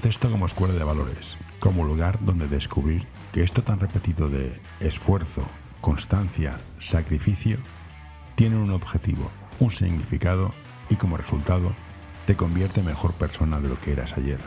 baloncesto como escuela de valores, como lugar donde descubrir que esto tan repetido de esfuerzo, constancia, sacrificio, tiene un objetivo, un significado y como resultado te convierte en mejor persona de lo que eras ayer.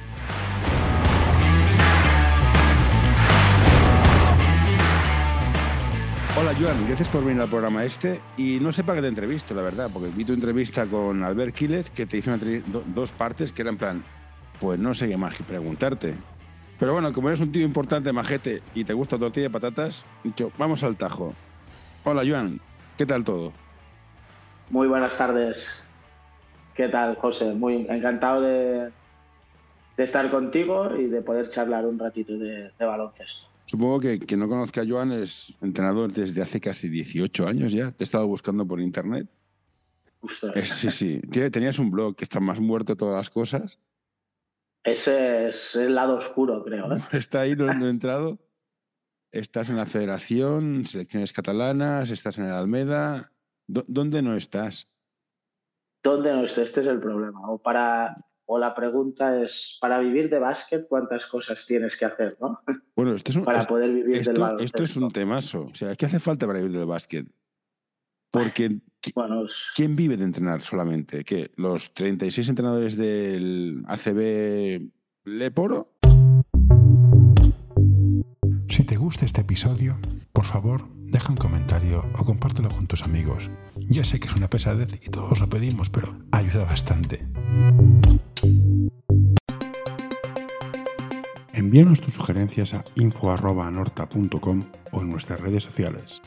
Hola Joan, gracias por venir al programa y no sé para qué te entrevisto, la verdad, porque vi tu entrevista con Albert Quílez que te hizo dos partes que eran en plan, pues no sé qué más que preguntarte. Pero bueno, como eres un tío importante, majete, y te gusta tortilla de patatas, dicho, vamos al tajo. Hola Joan, ¿qué tal todo? Muy buenas tardes. ¿Qué tal, José? Muy encantado de estar contigo y de poder charlar un ratito de baloncesto. Supongo que quien no conozca a Joan es entrenador desde hace casi 18 años ya. Te he estado buscando por internet. Sí. Tenías un blog que está más muerto de todas las cosas. Ese es el lado oscuro, creo. Está ahí, no he entrado. Estás en la Federación, selecciones catalanas, estás en el Almeda. ¿Dónde no estás? ¿Dónde no estás? Este es el problema. O la pregunta es, para vivir de básquet, ¿cuántas cosas tienes que hacer, no? Bueno, para poder vivir del baloncesto. Esto es un temazo. O sea, ¿qué hace falta para vivir del básquet? Porque ¿quién vive de entrenar solamente? ¿Qué? ¿Los 36 entrenadores del ACB Leporo? Si te gusta este episodio, por favor, deja un comentario o compártelo con tus amigos. Ya sé que es una pesadez y todos lo pedimos, pero ayuda bastante. Envíanos tus sugerencias a info@anorta.com o en nuestras redes sociales.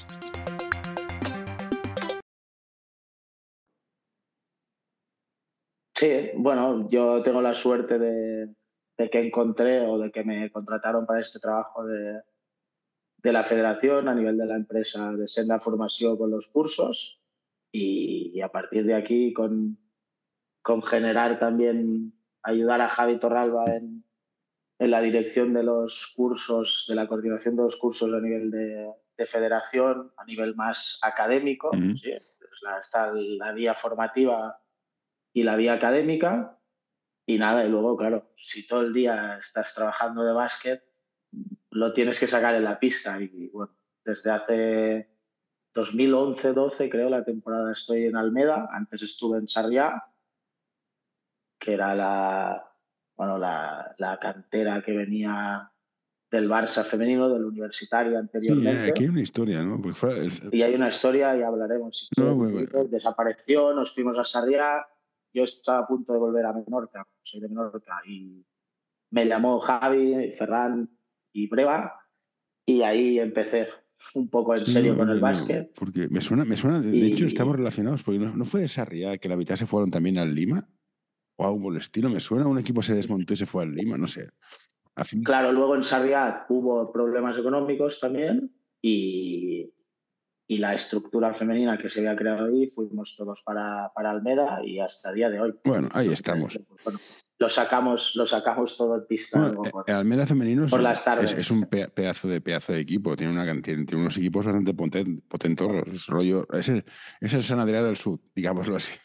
Sí, bueno, yo tengo la suerte de que encontré o de que me contrataron para este trabajo de la federación a nivel de la empresa de Senda Formación con los cursos y a partir de aquí con generar también, ayudar a Javi Torralba en la dirección de los cursos, de la coordinación de los cursos a nivel de federación, a nivel más académico. Uh-huh. ¿Sí? Está la vía formativa y la vía académica. Y nada, y luego, claro, si todo el día estás trabajando de básquet, lo tienes que sacar en la pista. Y bueno, desde hace 2011-12, creo, la temporada estoy en Almeda. Antes estuve en Sarriá, que era la cantera que venía del Barça femenino, del Universitario anteriormente. Sí, aquí hay una historia, ¿no? Y hay una historia, y hablaremos. Desapareció, nos fuimos a Sarriá. Yo estaba a punto de volver a Menorca, soy de Menorca, y me llamó Javi, Ferran y Breva, y ahí empecé un poco en serio con el básquet. Porque me suena de hecho estamos relacionados, porque no fue Sarriá que la mitad se fueron también al Lima, o algo por el estilo, me suena, un equipo se desmontó y se fue al Lima, no sé. Claro, luego en Sarriá hubo problemas económicos también, y la estructura femenina que se había creado ahí, fuimos todos para Almeda y hasta el día de hoy. Bueno, ahí estamos. Bueno, lo sacamos todo en pista. Bueno, el Almeda femenino por las tardes. Es un pedazo de equipo, tiene unos equipos bastante potentosos, es el San Adrià del Sur, digámoslo así.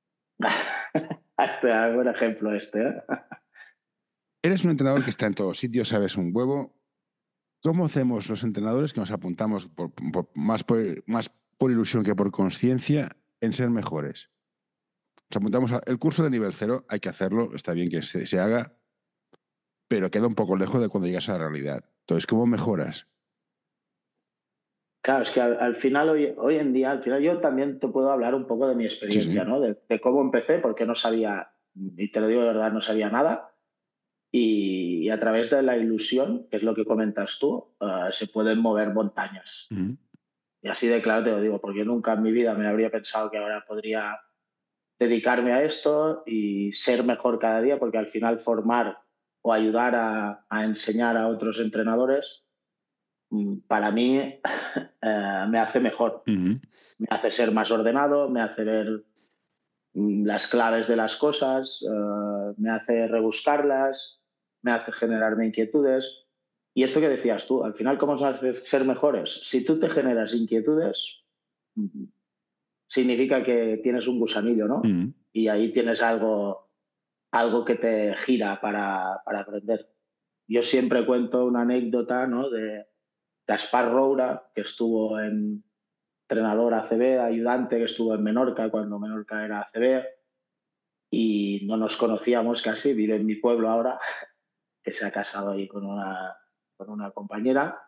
Este es un buen ejemplo ¿eh? Eres un entrenador que está en todos sitios, sabes un huevo. ¿Cómo hacemos los entrenadores que nos apuntamos más por ilusión que por conciencia en ser mejores? Nos apuntamos el curso de nivel 0, hay que hacerlo, está bien que se haga, pero queda un poco lejos de cuando llegas a la realidad. Entonces, ¿cómo mejoras? Claro, es que al final, hoy en día, al final yo también te puedo hablar un poco de mi experiencia, Sí. ¿no? De cómo empecé, porque no sabía, y te lo digo de verdad, no sabía nada. Y a través de la ilusión, que es lo que comentas tú, se pueden mover montañas. Uh-huh. Y así de claro te lo digo, porque nunca en mi vida me habría pensado que ahora podría dedicarme a esto y ser mejor cada día, porque al final formar o ayudar a enseñar a otros entrenadores, para mí me hace mejor. Uh-huh. Me hace ser más ordenado, me hace ver las claves de las cosas, me hace rebuscarlas, me hace generarme inquietudes. Y esto que decías tú, al final, ¿cómo nos hace ser mejores? Si tú te generas inquietudes, significa que tienes un gusanillo, ¿no? Uh-huh. Y ahí tienes algo algo que te gira para aprender. Yo siempre cuento una anécdota, ¿no?, de Gaspar Roura, que estuvo en entrenador ACB, ayudante, que estuvo en Menorca cuando Menorca era ACB, y no nos conocíamos casi, vive en mi pueblo ahora, que se ha casado ahí con una compañera.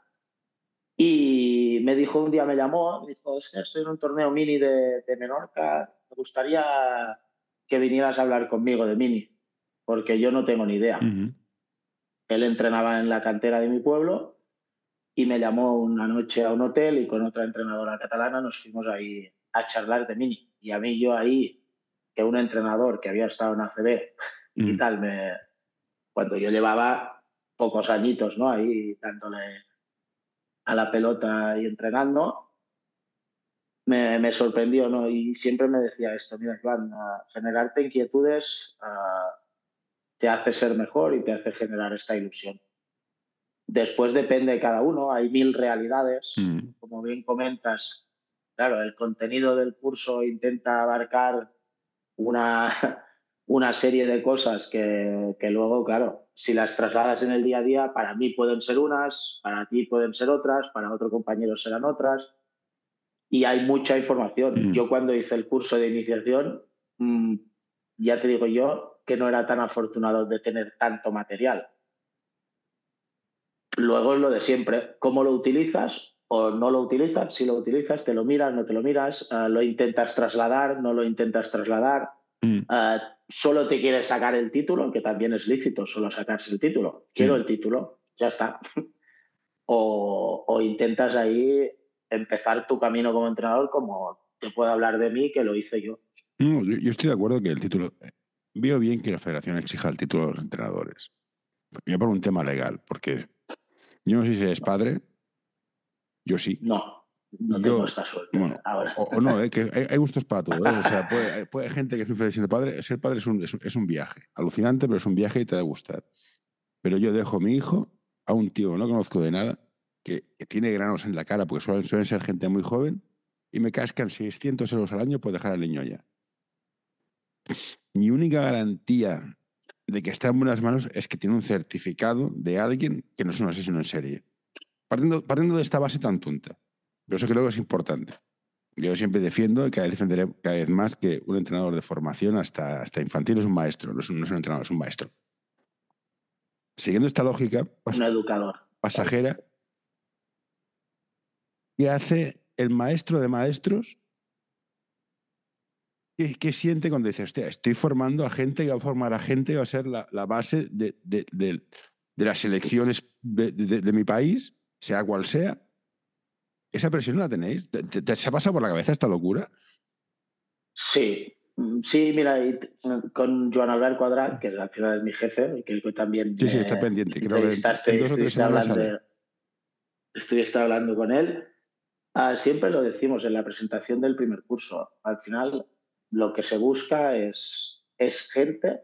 Y me dijo, un día me llamó, me dijo, "Hostia, estoy en un torneo mini de Menorca, me gustaría que vinieras a hablar conmigo de mini, porque yo no tengo ni idea". Él entrenaba en la cantera de mi pueblo y me llamó una noche a un hotel y con otra entrenadora catalana nos fuimos ahí a charlar de mini. Y a mí yo ahí, que un entrenador que había estado en ACB y tal, cuando yo llevaba pocos añitos, ¿no?, ahí dándole a la pelota y entrenando, me sorprendió, ¿no? Y siempre me decía esto, mira, Iván, generarte inquietudes te hace ser mejor y te hace generar esta ilusión. Después depende de cada uno, hay 1000 realidades. Como bien comentas, claro, el contenido del curso intenta abarcar una, una serie de cosas que luego, claro, si las trasladas en el día a día, para mí pueden ser unas, para ti pueden ser otras, para otro compañero serán otras, y hay mucha información. Yo cuando hice el curso de iniciación, ya te digo yo que no era tan afortunado de tener tanto material. Luego es lo de siempre, cómo lo utilizas o no lo utilizas. Si lo utilizas, te lo miras, no te lo miras, lo intentas trasladar, no lo intentas trasladar, solo te quieres sacar el título, que también es lícito solo sacarse el título. Quiero el título, ya está. o intentas ahí empezar tu camino como entrenador, como te puedo hablar de mí, que lo hice yo. No, yo estoy de acuerdo que el título... Veo bien que la federación exija el título de los entrenadores. Yo por un tema legal, porque yo no sé si eres padre, yo sí. No tengo esta suerte. Bueno, ahora. o no, que hay gustos para todo. O sea, puede gente que es muy feliz siendo padre. Ser padre es un viaje. Alucinante, pero es un viaje y te va a gustar. Pero yo dejo a mi hijo a un tío que no conozco de nada, que tiene granos en la cara, porque suelen ser gente muy joven, y me cascan 600 euros al año por dejar al niño ya. Mi única garantía de que está en buenas manos es que tiene un certificado de alguien que no es un asesino en serie. Partiendo de esta base tan tonta. Pero eso creo que es importante. Yo siempre defiendo y cada vez defenderé cada vez más que un entrenador de formación hasta infantil es un maestro, no es un entrenador, es un maestro. Siguiendo esta lógica un educador pasajera, ¿qué hace el maestro de maestros? ¿Qué siente cuando dice, hostia, estoy formando a gente que va a formar a gente que va a ser la base de las elecciones de mi país, sea cual sea? ¿Esa presión no la tenéis? ¿Te se ha pasado por la cabeza esta locura? Sí, mira, con Joan Albert Quadrat, que al final es mi jefe, y que también sí, está pendiente. Creo que en 2 o 3 semanas sale. Estuviste hablando con él. Siempre lo decimos en la presentación del primer curso. Al final, lo que se busca es gente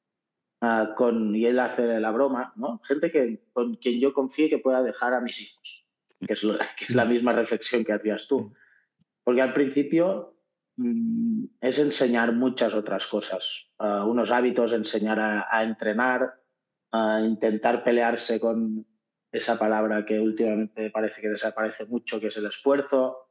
y él hace la broma, ¿no? Gente con quien yo confíe que pueda dejar a mis hijos, que es la misma reflexión que hacías tú. Porque al principio es enseñar muchas otras cosas, unos hábitos, enseñar a entrenar, a intentar pelearse con esa palabra que últimamente parece que desaparece mucho, que es el esfuerzo,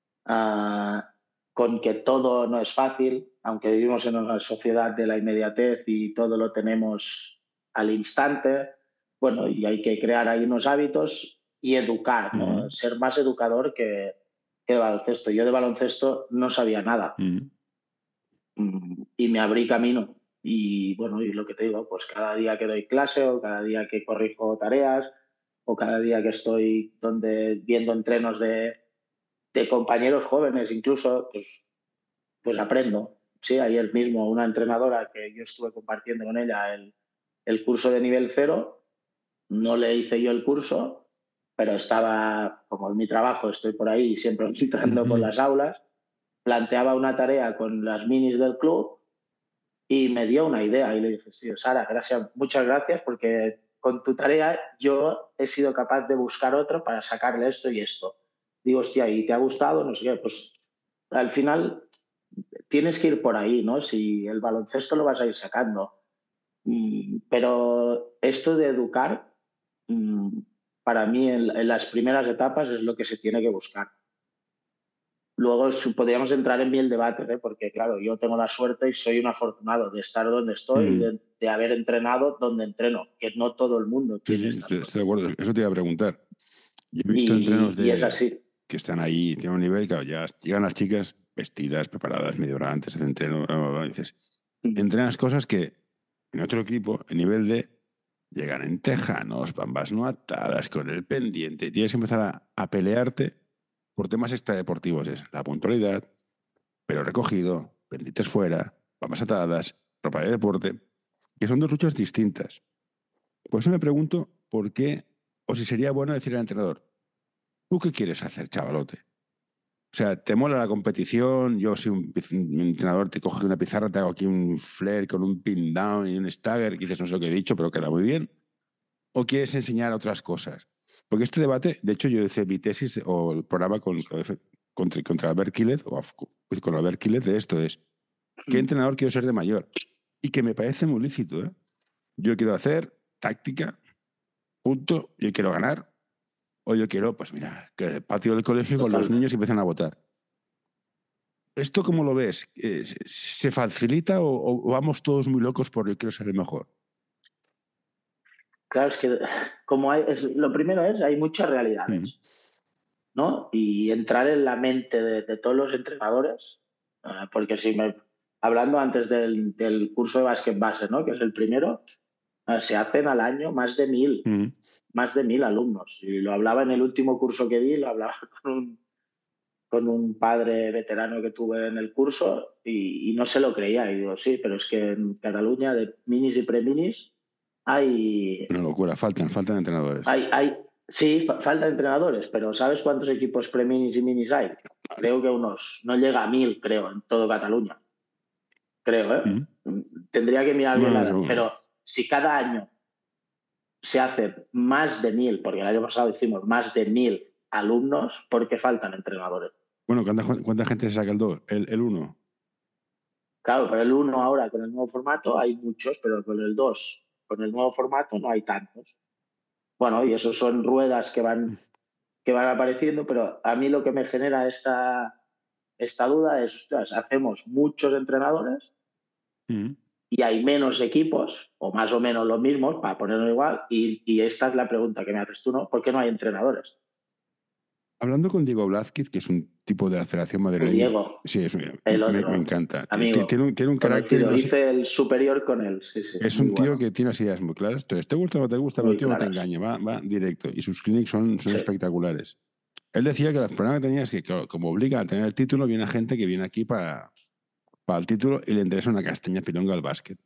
con que todo no es fácil, aunque vivimos en una sociedad de la inmediatez y todo lo tenemos al instante. Bueno, y hay que crear ahí unos hábitos y educar, ¿no? Ser más educador que de baloncesto. Yo de baloncesto no sabía nada. Y me abrí camino. Y bueno, y lo que te digo, pues cada día que doy clase o cada día que corrijo tareas o cada día que estoy viendo entrenos de compañeros jóvenes incluso, pues aprendo. Sí, ayer mismo una entrenadora que yo estuve compartiendo con ella el curso de nivel 0, no le hice yo el curso, pero estaba, como en mi trabajo, estoy por ahí siempre entrando con las aulas, planteaba una tarea con las minis del club y me dio una idea y le dije, sí, Sara, muchas gracias porque con tu tarea yo he sido capaz de buscar otro para sacarle esto y esto. Digo, hostia, ¿y te ha gustado? No sé qué, pues al final tienes que ir por ahí, ¿no? Si el baloncesto lo vas a ir sacando. Pero esto de educar, para mí en las primeras etapas es lo que se tiene que buscar. Luego podríamos entrar en el debate, ¿eh? Porque claro, yo tengo la suerte y soy un afortunado de estar donde estoy y de haber entrenado donde entreno, que no todo el mundo Sí, tiene sí, esta suerte. estoy de acuerdo. Eso te iba a preguntar. Yo he visto entrenos Y es así. que están ahí, tienen un nivel, claro, ya llegan las chicas vestidas, preparadas, media hora antes de entreno, y dices, entrenas cosas que en otro equipo, el nivel de llegan en tejanos, bambas no atadas, con el pendiente, tienes que empezar a pelearte por temas extradeportivos, es la puntualidad, pero recogido, pendientes fuera, bambas atadas, ropa de deporte, que son dos luchas distintas. Por eso me pregunto por qué, o si sería bueno decir al entrenador, ¿tú qué quieres hacer, chavalote? O sea, ¿te mola la competición? Yo soy un entrenador, te cojo una pizarra, te hago aquí un flare con un pin down y un stagger, y dices, no sé lo que he dicho, pero queda muy bien. ¿O quieres enseñar otras cosas? Porque este debate, de hecho, yo hice mi tesis o el programa contra Albert Quílez, o con Albert Quílez, de esto es, ¿qué entrenador quiero ser de mayor? Y que me parece muy lícito, ¿eh? Yo quiero hacer táctica, punto, yo quiero ganar, o yo quiero, pues mira, que en el patio del colegio con los niños empiezan a votar. ¿Esto cómo lo ves? ¿Se facilita o vamos todos muy locos por yo quiero ser el mejor? Claro, es que lo primero es, hay muchas realidades, ¿no? Y entrar en la mente de todos los entrenadores, porque hablando antes del curso de básquet base, ¿no? Que es el primero, se hacen al año más de 1000 alumnos. Y lo hablaba en el último curso que di, lo hablaba con un padre veterano que tuve en el curso y no se lo creía. Y digo, sí, pero es que en Cataluña de minis y preminis hay, Una locura, faltan entrenadores. sí, faltan entrenadores, pero ¿sabes cuántos equipos preminis y minis hay? Creo que no llega a 1000, creo, en todo Cataluña. Creo, ¿eh? Tendría que mirar bien pero si cada año se hacen más de 1000, porque el año pasado hicimos más de 1000 alumnos, ¿por qué faltan entrenadores? Bueno, ¿cuánta gente se saca el 2? El 1. Claro, pero el 1 ahora con el nuevo formato hay muchos, pero con el 2, con el nuevo formato no hay tantos. Bueno, y eso son ruedas que van apareciendo, pero a mí lo que me genera esta duda es, ostras, hacemos muchos entrenadores y hay menos equipos, o más o menos los mismos, para ponerlo igual, y esta es la pregunta que me haces tú, ¿no? ¿Por qué no hay entrenadores? Hablando con Diego Blázquez, que es un tipo de la Federación El Madrileña. Diego, Sí, el me otro encanta. amigo, Tiene un carácter. conocido. Hice el superior con él, sí, Es muy un tío bueno, que tiene las ideas muy claras. Entonces, te gusta o no te gusta, pero el muy tío no te claras. engaña, va directo. Y sus clinics son Sí. espectaculares. Él decía que el problema que tenía es que, claro, como obliga a tener el título, viene gente que viene aquí para el título y le interesa una castaña pilonga al básquet.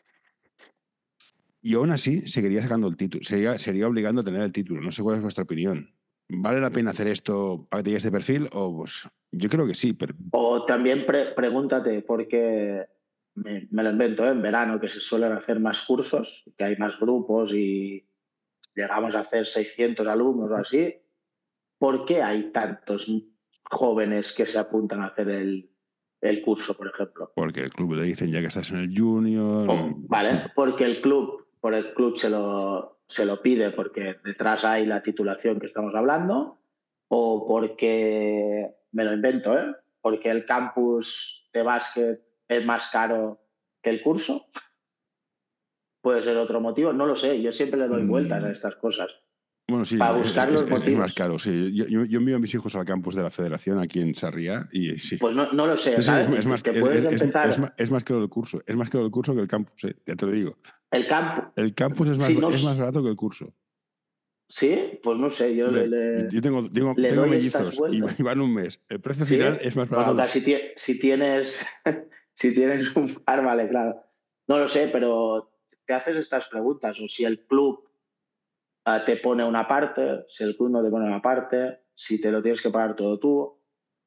Y aún así, seguiría sacando el título, sería obligando a tener el título. No sé cuál es vuestra opinión. ¿Vale la pena hacer esto para que te llegue este perfil? O pues, yo creo que sí, pero... O también pregúntate, porque me lo invento, ¿eh? En verano, que se suelen hacer más cursos, que hay más grupos y llegamos a hacer 600 alumnos o así, ¿por qué hay tantos jóvenes que se apuntan a hacer el curso, por ejemplo? Porque el club le dicen ya que estás en el junior... Vale, porque por el club se lo pide porque detrás hay la titulación que estamos hablando, o porque, me lo invento, ¿eh? Porque el campus de básquet es más caro que el curso. Puede ser otro motivo, no lo sé, yo siempre le doy vueltas a estas cosas Bueno, sí, para buscar los es más motivos. caro, sí. Yo envío a mis hijos al campus de la Federación aquí en Sarriá y sí. Pues no lo sé, Sí, sí, ¿sabes? Te puedes empezar. es más caro el curso. Es más caro el curso que el campus, ya te lo digo. El campo. El campus Si no, es más barato que el curso. sí, pues no sé, yo Hombre, yo le tengo doy estas mellizos y vueltas. van un mes. El precio Sí, final es más barato. bueno, claro, si tienes, si tienes un par, vale, claro. No lo sé, pero te haces estas preguntas, o si el club te pone una parte, si el club no te pone una parte, si te lo tienes que pagar todo tú,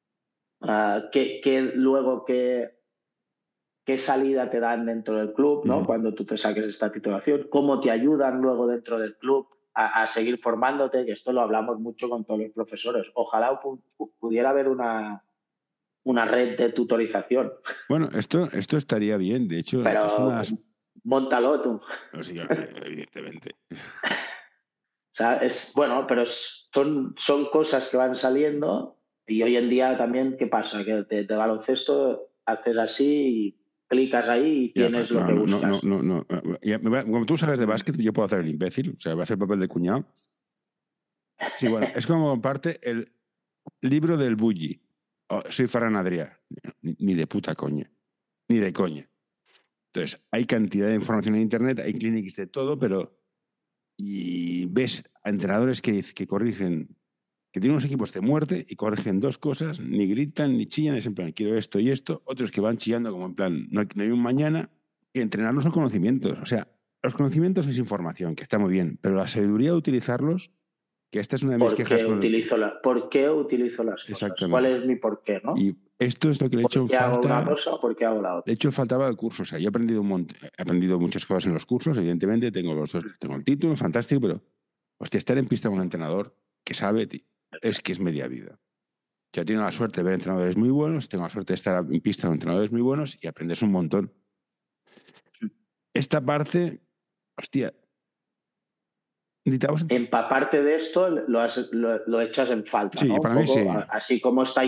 luego qué salida te dan dentro del club, ¿no? Cuando tú te saques esta titulación, cómo te ayudan luego dentro del club a seguir formándote, que esto lo hablamos mucho con todos los profesores. Ojalá pudiera haber una red de tutorización. Bueno, esto estaría bien. De hecho, Pero móntalo tú. No, sí, evidentemente. O sea, bueno, pero son cosas que van saliendo y hoy en día también, ¿qué pasa? Que de baloncesto haces así y clicas ahí y Ya, tienes lo no, que no, no, buscas. no, no. Como tú sabes de básquet, yo puedo hacer el imbécil, o sea, voy a hacer papel de cuñado. Sí, bueno, es como comparte el libro del Bulli. Oh, soy Ferran Adrià. Ni de puta coña. Ni de coña. Entonces, hay cantidad de información en Internet, hay clínicas de todo, pero... Y ves a entrenadores que corrigen, que tienen unos equipos de muerte y corrigen dos cosas, ni gritan ni chillan, es en plan, quiero esto y esto. Otros que van chillando como en plan, no hay un mañana. Y entrenar no son conocimientos. O sea, los conocimientos es información, que está muy bien, pero la sabiduría de utilizarlos, que esta es una de mis quejas con el... ¿Por qué utilizo las cosas? ¿Cuál Exactamente. es mi por qué, no? Y esto es lo que le he hecho ¿Por en qué hago una falta. cosa o por qué hago la De otra? hecho, faltaba el curso. O sea, yo he aprendido he aprendido muchas cosas en los cursos, evidentemente, tengo los dos, tengo el título, fantástico, pero hostia, estar en pista con un entrenador que sabe, es que es media vida. Yo tengo la suerte de ver entrenadores muy buenos, tengo la suerte de estar en pista con entrenadores muy buenos y aprendes un montón. Esta parte, hostia, necesitamos... Empaparte de esto lo echas en falta, Sí, ¿no? Un para mí poco, sí. así como está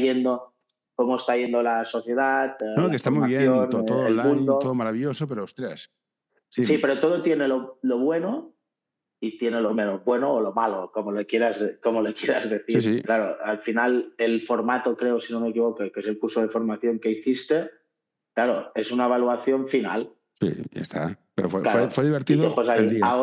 yendo la sociedad, No, que la está muy bien, formación, todo el online, todo mundo. maravilloso, pero ostras. Sí, Sí, pero todo tiene lo bueno y tiene lo menos bueno o lo malo, como le quieras sí, decir. sí, Claro, al final el formato, creo, si no me equivoco, que es el curso de formación que hiciste, claro, es una evaluación final. sí, ya está. Pero Claro, fue y te divertido pones el ahí, día.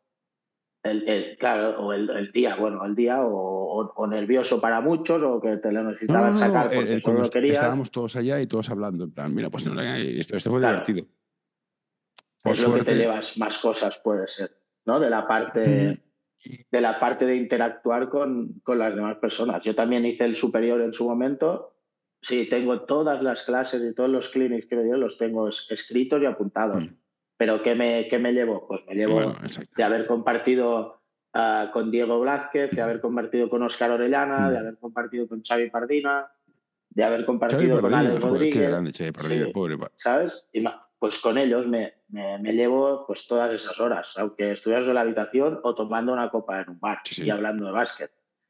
claro, o el día, bueno, el día, o nervioso para muchos, o que te lo No, no, necesitaban no, no. sacar porque solo Cuando lo querías. estábamos todos allá y todos hablando, en plan, mira, pues no, esto fue Claro, divertido. Por es lo que te suerte. llevas más cosas, puede ser, ¿no? Ujú. De la parte de interactuar con las demás personas. Yo también hice el superior en su momento. Sí, tengo todas las clases y todos los clinics que me dio, los tengo escritos y apuntados. Mm. ¿Pero qué me llevo? Pues me Bueno, llevo exacto. de haber compartido con Diego Blázquez, de haber compartido con Óscar Orellana, de Mm. haber compartido con Xavi Pardina, de haber Xavi compartido con Pardina, Alex joder, qué Rodríguez. grande Xavi Pardina, Sí, pobre. ¿sabes? Pues con ellos me llevo pues todas esas horas, aunque estuvieras en la habitación o tomando una copa en un bar Sí, y sí. hablando de básquet.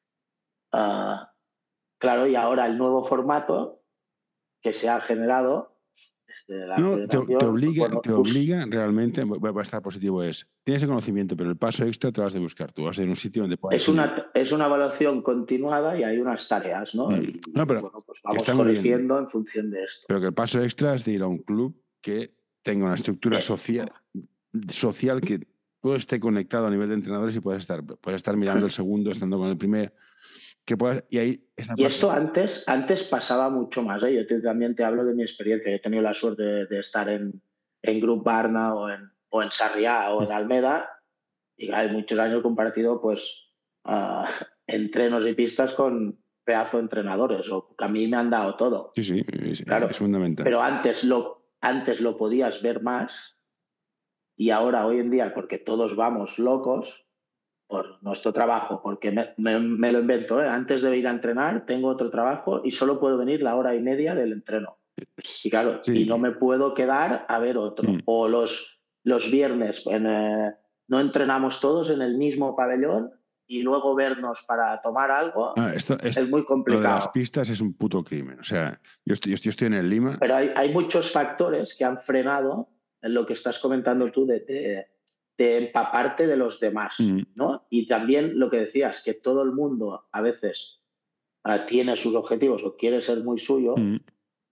Ah, claro, y ahora el nuevo formato que se ha generado desde la No, federación, pues bueno, te obliga realmente, va a estar positivo, tienes el conocimiento, pero el paso extra te lo has de buscar tú, vas a ir a un sitio donde puedas enseñar. es una evaluación continuada y hay unas tareas, ¿no? Mm. No, Y pero bueno, pues que vamos está muy bien, corrigiendo en función de esto. pero que el paso extra es de ir a un club que tenga una estructura Eh, social que todo esté conectado a nivel de entrenadores y puedas estar mirando el segundo, estando con el primer, que puedas, y ahí es la Y parte. esto antes pasaba mucho más, ¿eh? También te hablo de mi experiencia. Yo he tenido la suerte de estar en Grup Barna o en Sarriá o en Almeda y hay muchos años compartido pues uh, entrenos y pistas con pedazo de entrenadores o que a mí me han dado todo. Sí, sí, Claro, es fundamental. pero antes lo podías ver más y ahora, hoy en día, porque todos vamos locos por nuestro trabajo, porque me lo invento, ¿eh? Antes de ir a entrenar tengo otro trabajo y solo puedo venir la hora y media del entreno. Y claro, y Sí. no me puedo quedar a ver otro. Mm. O los viernes no entrenamos todos en el mismo pabellón y luego vernos para tomar algo Esto es, es muy lo de las complicado. pistas es un puto crimen. O sea, yo estoy en el Lima. Pero hay muchos factores que han frenado en lo que estás comentando tú de empaparte de los demás, Mm. ¿no? Y también lo que decías, que todo el mundo a veces tiene sus objetivos o quiere ser muy suyo Mm.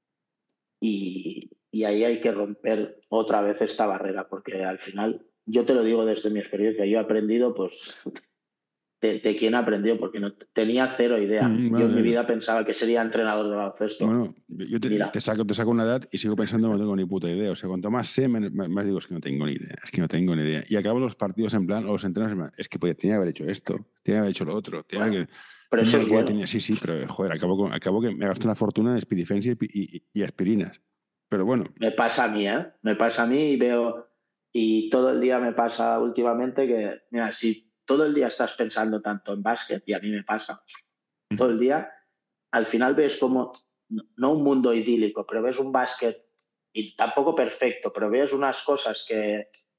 y ahí hay que romper otra vez esta barrera, porque al final, yo te lo digo desde mi experiencia, yo he aprendido pues de quién aprendió, porque no tenía cero idea. Yo en mi Bueno, vida pensaba que sería entrenador de baloncesto. yo Y mira, te saco una edad y sigo pensando que no tengo ni puta idea. O sea, cuanto más sé, más digo, es que no tengo ni idea. Es que no tengo ni idea. Y acabo los partidos en plan, o los entrenos en plan, es que pues, tenía que haber hecho esto, tenía que haber hecho lo otro, bueno, pero eso no, es que bueno. tenía, sí, pero joder, acabo que me gasto una fortuna en Speedifense y aspirinas. Pero bueno, Me pasa a mí, ¿eh? Me pasa a mí y veo, y todo el día me pasa últimamente que, mira, si todo el día estás pensando tanto en básquet, y a mí me pasa todo el día, al final ves como, no un mundo idílico, pero ves un básquet, y tampoco perfecto, pero ves unas cosas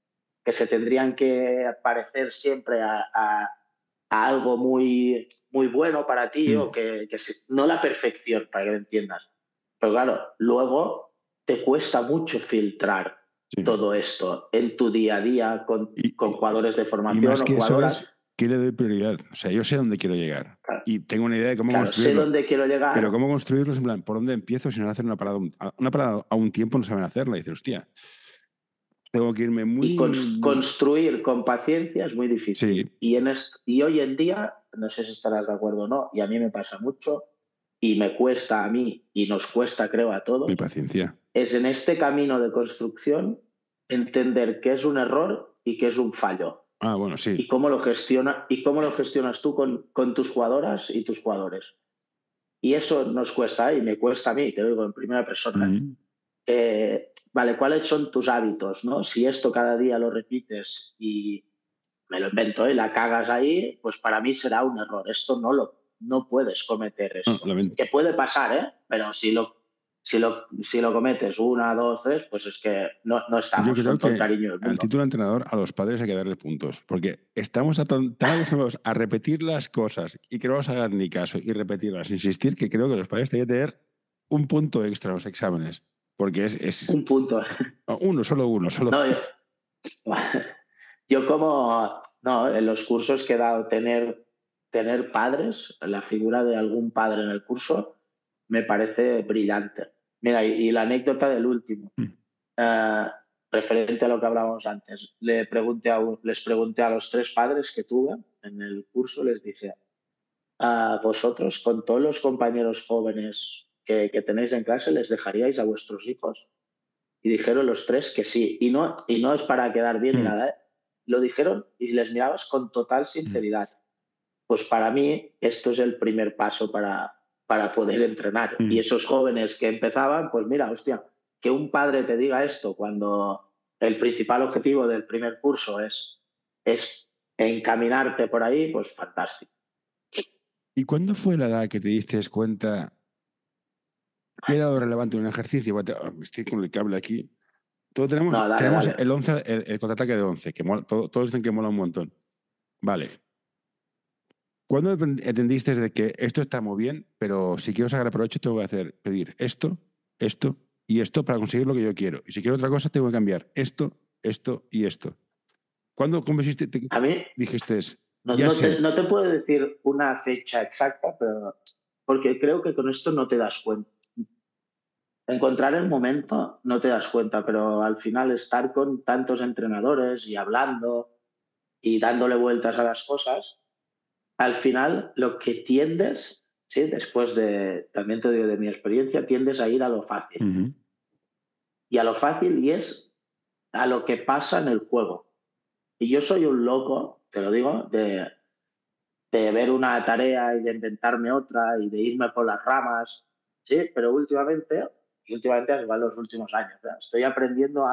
que se tendrían que parecer siempre a algo muy, muy bueno para ti, o que no la perfección, para que me entiendas. Pero claro, luego te cuesta mucho filtrar todo esto en tu día a día con jugadores de formación y más o que jugadoras. eso es que le doy prioridad. O sea, yo sé dónde quiero llegar. Claro. Y tengo una idea de cómo Sé construirlo. dónde quiero llegar. Pero cómo construirlo es en plan, ¿por dónde empiezo si no hacer una parada a un tiempo no saben hacerla? Y dices, hostia, tengo que irme muy... Y construir con paciencia es muy difícil. Sí. Y hoy en día, no sé si estarás de acuerdo o no, y a mí me pasa mucho, y me cuesta a mí, y nos cuesta, creo, a todos, Mi paciencia. es en este camino de construcción entender qué es un error y qué es un fallo. Ah, bueno, sí. Y cómo lo gestionas tú con tus jugadoras y tus jugadores. Y eso nos cuesta, y me cuesta a mí, te lo digo en primera persona. Vale, ¿cuáles son tus hábitos? ¿No? Si esto cada día lo repites y me lo invento y la cagas ahí, pues para mí será un error. Esto no puedes cometer esto. Que puede pasar, ¿eh? Pero si lo cometes 1, 2, 3, pues es que no estamos. Yo creo con todo que el cariño del mundo. al título de entrenador a los padres hay que darle puntos, porque estamos tan acostumbrados a repetir las cosas y que no nos hagan ni caso y repetirlas, insistir, que creo que los padres tienen que tener un punto extra en los exámenes, porque es un punto. Solo uno. No, yo en los cursos que he dado, tener padres, la figura de algún padre en el curso, me parece brillante. Mira, y la anécdota del último, referente a lo que hablábamos antes, les pregunté a los 3 padres que tuve en el curso, les dije, a vosotros, con todos los compañeros jóvenes que tenéis en clase, ¿les dejaríais a vuestros hijos? Y dijeron los 3 que sí. Y no es para quedar bien ni nada, ¿eh? Lo dijeron y les mirabas con total sinceridad. Pues para mí esto es el primer paso para poder entrenar. Y esos jóvenes que empezaban, pues mira, hostia, que un padre te diga esto cuando el principal objetivo del primer curso es encaminarte por ahí, pues fantástico. ¿Y cuándo fue la edad que te diste cuenta que era lo relevante en un ejercicio? Estoy con el cable aquí. Todos tenemos dale. el 11, el contraataque de 11, que mola, todos dicen que mola un montón. Vale. ¿Cuándo entendiste de que esto está muy bien, pero si quiero sacar provecho tengo que pedir esto y esto para conseguir lo que yo quiero? Y si quiero otra cosa tengo que cambiar esto y esto. ¿Cuándo convenciste? A mí dijiste, no te puedo decir una fecha exacta, pero porque creo que con esto no te das cuenta. Encontrar el momento no te das cuenta, pero al final estar con tantos entrenadores y hablando y dándole vueltas a las cosas, al final lo que tiendes, ¿sí? Después también te digo de mi experiencia, tiendes a ir a lo fácil. Y a lo fácil, y es a lo que pasa en el juego. Y yo soy un loco, te lo digo, de ver una tarea y de inventarme otra y de irme por las ramas, ¿sí? Pero últimamente igual los últimos años, ¿verdad? Estoy aprendiendo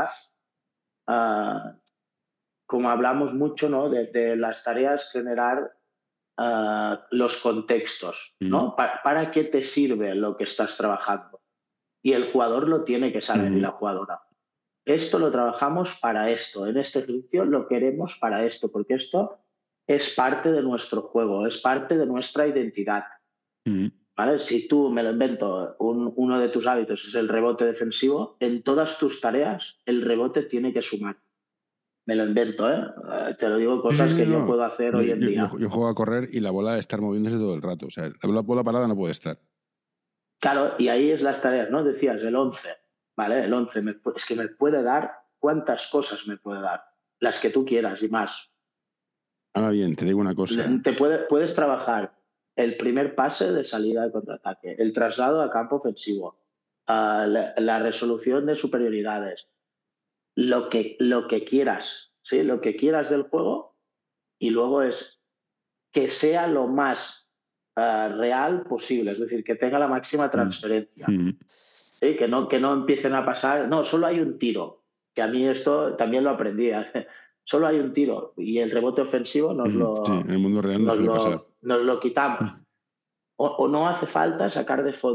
como hablamos mucho, ¿no? De las tareas, generar los contextos, ¿no? ¿Para qué te sirve lo que estás trabajando? Y el jugador lo tiene que saber, y la jugadora. Esto lo trabajamos para esto, en este ejercicio lo queremos para esto, porque esto es parte de nuestro juego, es parte de nuestra identidad. ¿Vale? Si tú, me lo invento, uno de tus hábitos es el rebote defensivo, en todas tus tareas el rebote tiene que sumar. Me lo invento, ¿eh? Te lo digo, cosas que yo puedo hacer hoy en día. Yo juego a correr y la bola debe estar moviéndose todo el rato. O sea, la bola parada no puede estar. Claro, y ahí es las tareas, ¿no? Decías, el 11. ¿Vale? El 11 es que me puede dar, ¿cuántas cosas me puede dar? Las que tú quieras y más. Ahora bien, te digo una cosa. Puedes trabajar el primer pase de salida de contraataque, el traslado a campo ofensivo, la resolución de superioridades, lo que quieras, ¿sí? Lo que quieras del juego, y luego es que sea lo más real posible, es decir, que tenga la máxima transferencia. ¿Sí? Que no empiecen a pasar, no, solo hay un tiro, que a mí esto también lo aprendí, solo hay un tiro y el rebote ofensivo sí, en el mundo real nos lo quitamos. O no hace falta sacar de fondo,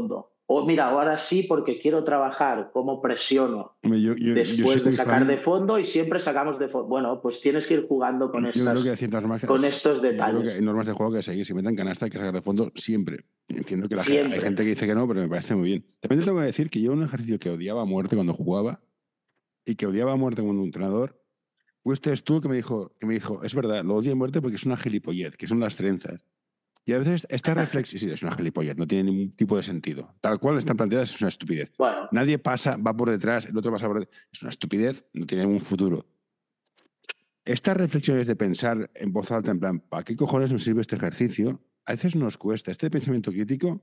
O mira, ahora sí porque quiero trabajar, cómo presiono Yo después soy de muy sacar fan. de fondo y siempre sacamos de fondo. Bueno, pues tienes que ir jugando con Yo creo que hay ciertas normas con estos yo creo que detalles. hay normas de juego que seguir. Si meten canasta hay que sacar de fondo siempre. Entiendo que hay Siempre. gente que dice que no, pero me parece muy bien. También te tengo que decir que yo un ejercicio que odiaba a muerte cuando jugaba y que odiaba a muerte cuando un entrenador, fuiste tú que me dijo, es verdad, lo odio a muerte porque es una gilipollez, que son las trenzas. Y a veces esta reflexión, sí, es una gilipollez, no tiene ningún tipo de sentido. Tal cual están planteadas, es una estupidez. Bueno, Nadie pasa, va por detrás, el otro pasa por detrás. Es una estupidez, no tiene ningún futuro. Estas reflexiones de pensar en voz alta, en plan, ¿para qué cojones nos sirve este ejercicio? A veces nos cuesta. Este pensamiento crítico,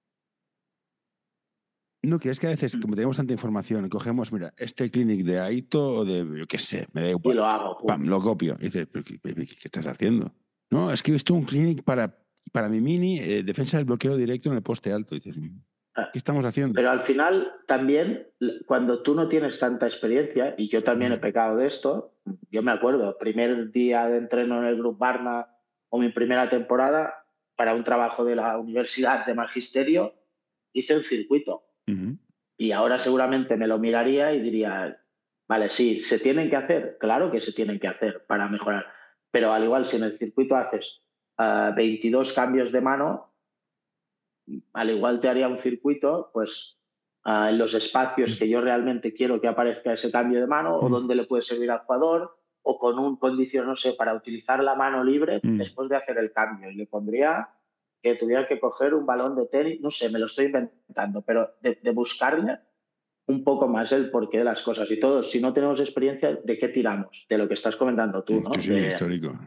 no, que es que a veces, como tenemos tanta información, cogemos, mira, este clinic de Aito o de, yo qué sé, me da y igual. lo hago. Pam, lo copio. Y dices, ¿pero qué estás haciendo? No, es que he visto un clinic para mi mini defensa del bloqueo directo en el poste alto. Y dices, ¿qué estamos haciendo? Pero al final también, cuando tú no tienes tanta experiencia, y yo también he pecado de esto, yo me acuerdo, primer día de entreno en el Grup Barna o mi primera temporada, para un trabajo de la Universidad de Magisterio, hice un circuito. Y ahora seguramente me lo miraría y diría, vale, sí, ¿se tienen que hacer? Claro que se tienen que hacer para mejorar. Pero al igual, si en el circuito haces 22 cambios de mano, al igual te haría un circuito, pues en los espacios que yo realmente quiero que aparezca ese cambio de mano o donde le puede servir al jugador o con un condición, no sé, para utilizar la mano libre después de hacer el cambio. Y le pondría que tuviera que coger un balón de tenis, no sé, me lo estoy inventando, pero de buscarle un poco más el porqué de las cosas y todo. Si no tenemos experiencia, ¿de qué tiramos? De lo que estás comentando tú, ¿no? Sí, sí, histórico.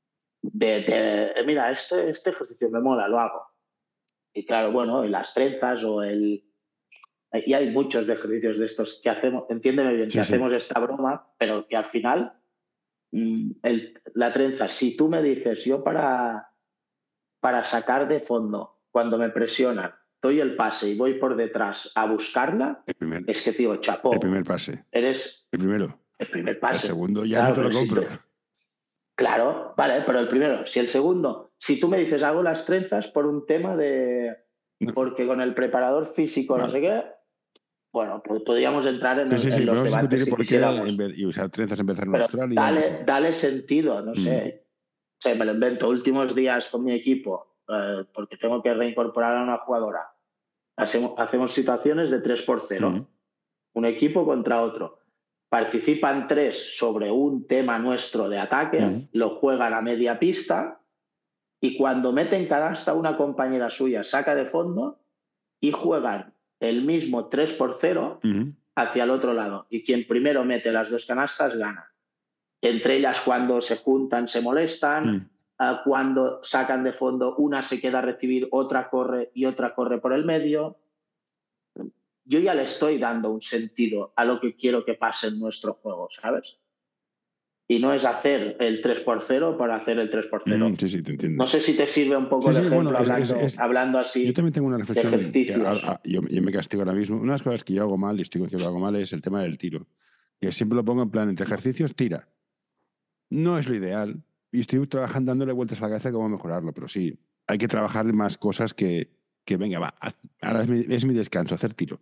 Mira, este ejercicio me mola, lo hago. Y claro, bueno, y las trenzas o el... Y hay muchos de ejercicios de estos que hacemos, entiéndeme bien, Sí, que sí. hacemos esta broma, pero que al final la trenza, si tú me dices, yo para sacar de fondo, cuando me presionan, doy el pase y voy por detrás a buscarla, es que, tío, chapó. El primer pase. Eres El primero. el primer pase. El segundo ya claro, no te lo pero compro. Claro, vale, pero el primero. Si el segundo, si tú me dices hago las trenzas por un tema de... No. Porque con el preparador físico Vale. no sé qué, bueno, pues podríamos entrar en, Sí, en los podemos debates discutir que por quisiéramos. qué y usar trenzas empezar en Pero Australia. dale sentido, no sé. O sea, me lo invento últimos días con mi equipo, porque tengo que reincorporar a una jugadora. Hacemos situaciones de 3-0. Un equipo contra otro. Participan 3 sobre un tema nuestro de ataque, lo juegan a media pista y cuando meten canasta una compañera suya saca de fondo y juegan el mismo 3-0 hacia el otro lado. Y quien primero mete las dos canastas gana. Entre ellas cuando se juntan se molestan, cuando sacan de fondo una se queda a recibir, otra corre y otra corre por el medio. Yo ya le estoy dando un sentido a lo que quiero que pase en nuestro juego, ¿sabes? Y no es hacer el 3-0 para hacer el 3-0. Sí, te entiendo. No sé si te sirve un poco el ejemplo bueno, hablando así. Yo también tengo una de reflexión. ejercicios. Yo me castigo ahora mismo. Una de las cosas que yo hago mal, y estoy consciente que lo hago mal, es el tema del tiro. Que siempre lo pongo en plan, entre ejercicios, tira. No es lo ideal. Y estoy trabajando dándole vueltas a la cabeza de cómo mejorarlo. Pero sí, hay que trabajar en más cosas que venga, va. Ahora es mi descanso, hacer tiro.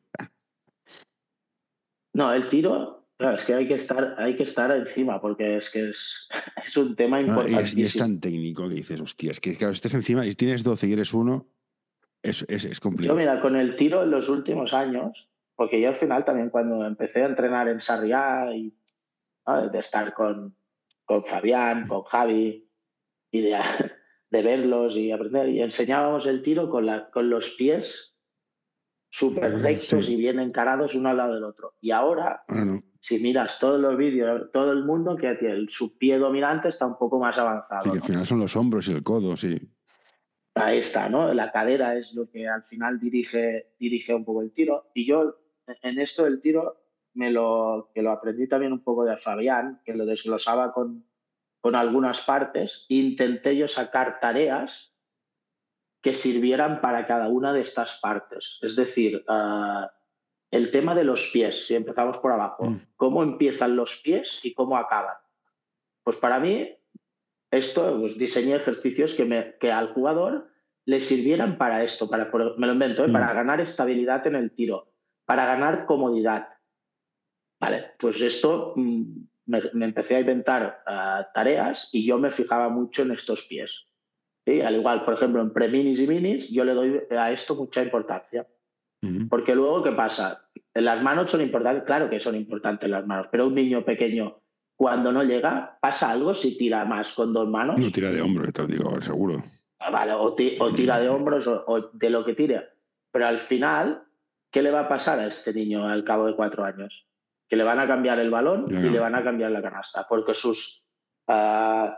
No, el tiro, claro, es que hay que estar encima, porque es que es un tema importantísimo. Y es tan técnico que dices, hostia, es que claro, estés encima y tienes 12 y eres uno, es complicado. Yo, mira, con el tiro en los últimos años, porque yo al final también cuando empecé a entrenar en Sarriá y de estar con Fabián, con Javi, y de verlos y aprender, y enseñábamos el tiro con los pies súper rectos y bien encarados uno al lado del otro. Y ahora, si miras todos los vídeos, todo el mundo que tiene su pie dominante está un poco más avanzado. Sí, que al final son los hombros y el codo, sí. Ahí está, ¿no? La cadera es lo que al final dirige un poco el tiro. Y yo, en esto del tiro, que lo aprendí también un poco de Fabián, que lo desglosaba con algunas partes, intenté yo sacar tareas que sirvieran para cada una de estas partes. Es decir, el tema de los pies, si empezamos por abajo, ¿cómo empiezan los pies y cómo acaban? Pues para mí, esto, pues diseñé ejercicios que al jugador le sirvieran para esto, me lo invento, para ganar estabilidad en el tiro, para ganar comodidad. Vale, pues esto me empecé a inventar tareas y yo me fijaba mucho en estos pies. ¿Sí? Al igual, por ejemplo, en pre-minis y minis, yo le doy a esto mucha importancia. Porque luego, ¿qué pasa? Las manos son importantes, claro que son importantes las manos, pero un niño pequeño, cuando no llega, ¿pasa algo si tira más con dos manos? No tira de hombro, te lo digo, seguro. Vale, o tira de hombros o de lo que tire. Pero al final, ¿qué le va a pasar a este niño al cabo de 4 años? Que le van a cambiar el balón y le van a cambiar la canasta, porque va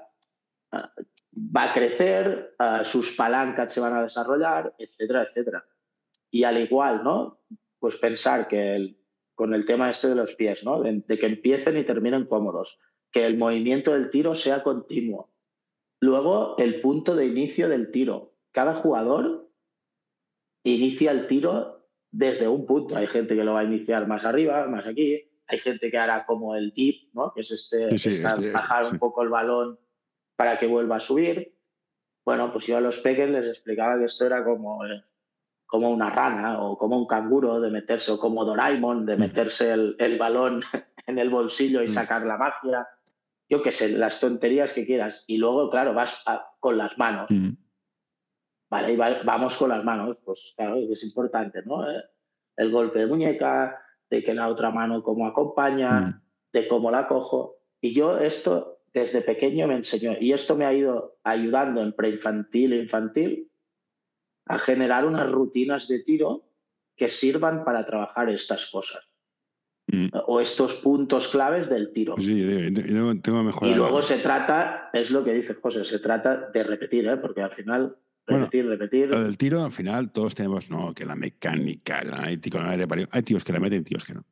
a crecer, sus palancas se van a desarrollar, etcétera, etcétera. Y al igual, ¿no? Pues pensar que con el tema este de los pies, ¿no? De que empiecen y terminen cómodos, que el movimiento del tiro sea continuo. Luego, el punto de inicio del tiro. Cada jugador inicia el tiro desde un punto. Hay gente que lo va a iniciar más arriba, más aquí. Hay gente que hará como el dip, ¿no? Que es bajar un poco el balón para que vuelva a subir. Bueno, pues yo a los peques les explicaba que esto era como una rana o como un canguro de meterse, o como Doraemon de meterse el balón en el bolsillo y sacar la magia. Yo qué sé, las tonterías que quieras. Y luego, claro, vas con las manos. Vale, y vamos con las manos. Pues claro, es importante, ¿no? El golpe de muñeca, de que la otra mano cómo acompaña, de cómo la cojo. Y yo esto desde pequeño me enseñó. Y esto me ha ido ayudando en preinfantil e infantil a generar unas rutinas de tiro que sirvan para trabajar estas cosas. O estos puntos claves del tiro. Sí, yo tengo mejor. Y luego se trata, es lo que dice José, se trata de repetir, porque al final, repetir. Lo del tiro, al final, todos tenemos, que la mecánica, el analítico, el aire parió. Hay tíos que la meten, tíos que no.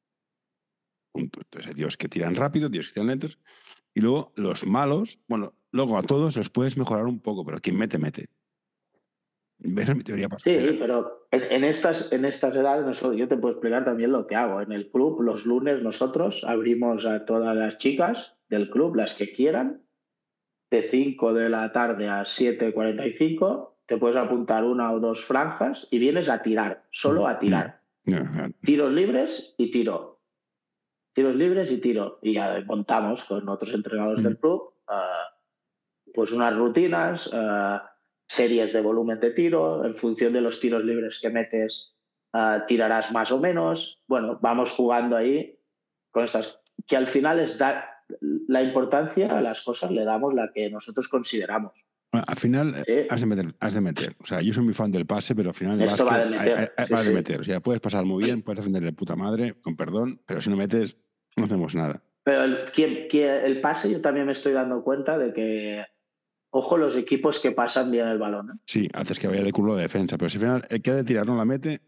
Punto. Entonces hay tíos que tiran rápido, tíos que tiran lentos. Y luego los malos, luego a todos los puedes mejorar un poco, pero quien mete, mete. ¿Ves mi teoría? Sí, pero en estas edades yo te puedo explicar también lo que hago. En el club, los lunes nosotros abrimos a todas las chicas del club, las que quieran, de 5 de la tarde a 7:45, te puedes apuntar 1 o 2 franjas y vienes a tirar, solo a tirar. Tiros libres y tiro. Tiros libres y tiro. Y ya montamos con otros entrenadores del club pues unas rutinas, series de volumen de tiro, en función de los tiros libres que metes, tirarás más o menos. Bueno, vamos jugando ahí con estas, que al final es dar la importancia a las cosas, le damos la que nosotros consideramos. Al final has de meter. O sea, yo soy muy fan del pase, pero al final esto va de meter. Va de meter. O sea, puedes pasar muy bien, puedes defender de puta madre, con perdón, pero si no metes, no hacemos nada. Pero el pase, yo también me estoy dando cuenta de que ojo los equipos que pasan bien el balón. ¿eh? Sí, haces que vaya de culo de defensa, pero si al final el que ha de tirar no la mete,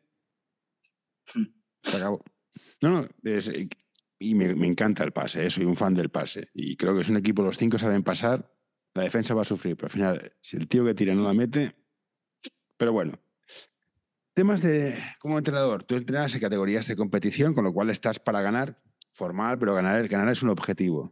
se acabó. Y me encanta el pase, soy un fan del pase. Y creo que es un equipo, los 5 saben pasar, la defensa va a sufrir, pero al final, si el tío que tira no la mete... Pero bueno, temas de, como entrenador, tú entrenas en categorías de competición, con lo cual estás para ganar, formal, pero ganar es un objetivo.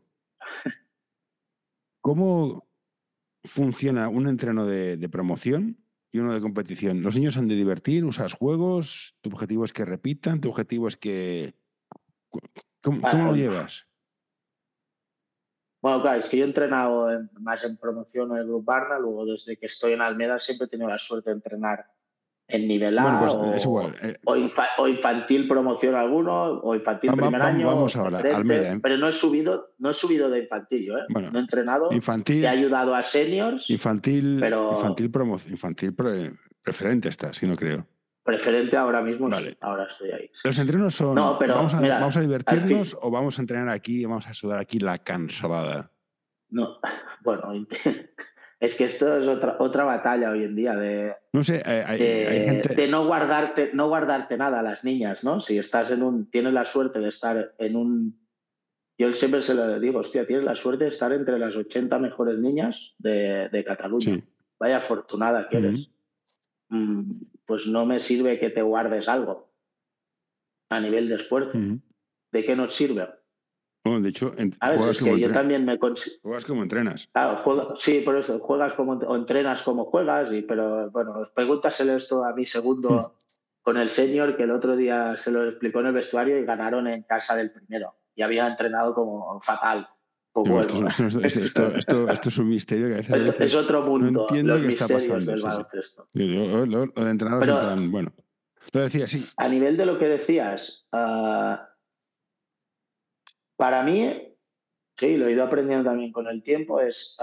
¿Cómo funciona un entreno de promoción y uno de competición? ¿Los niños han de divertir? ¿Usas juegos? ¿Tu objetivo es que repitan? ¿Tu objetivo es que...? ¿Cómo lo llevas? Bueno, claro, es que yo he entrenado más en promoción en el Grup Barna, luego desde que estoy en Almeda siempre he tenido la suerte de entrenar en nivel A, pues, es igual. o infantil promoción alguno, o infantil primer año. Vamos ahora, Almeda. Pero no he subido de infantil yo, Bueno, no he entrenado, infantil, he ayudado a seniors. Infantil pero preferente estás, si no creo. Preferente ahora mismo, vale. Sí, ahora estoy ahí. Los entrenos son, no, pero, vamos a divertirnos o vamos a entrenar aquí y vamos a sudar aquí la cansalada. No, bueno, es que esto es otra batalla hoy en día no sé, hay gente... de no guardarte nada a las niñas, ¿no? Si estás tienes la suerte de estar en un... Yo siempre se lo digo, hostia, tienes la suerte de estar entre las 80 mejores niñas de Cataluña. Sí. Vaya afortunada que eres. Pues no me sirve que te guardes algo a nivel de esfuerzo. ¿De qué nos sirve? Bueno, de hecho, A ver, juegas es que yo también me juegas como entrenas. Claro, sí, por eso, juegas como o entrenas como juegas, pero bueno, pregúntaselo esto a mi segundo con el senior, que el otro día se lo explicó en el vestuario y ganaron en casa del primero. Y había entrenado como fatal. Pues bueno, Esto es un misterio que a veces es otro no mundo, entiendo los qué está misterios pasando. del Sí, sí. baloncesto. Lo de entrenados en Pero plan, bueno, lo decía sí. a nivel de lo que decías, para mí, sí, lo he ido aprendiendo también con el tiempo, es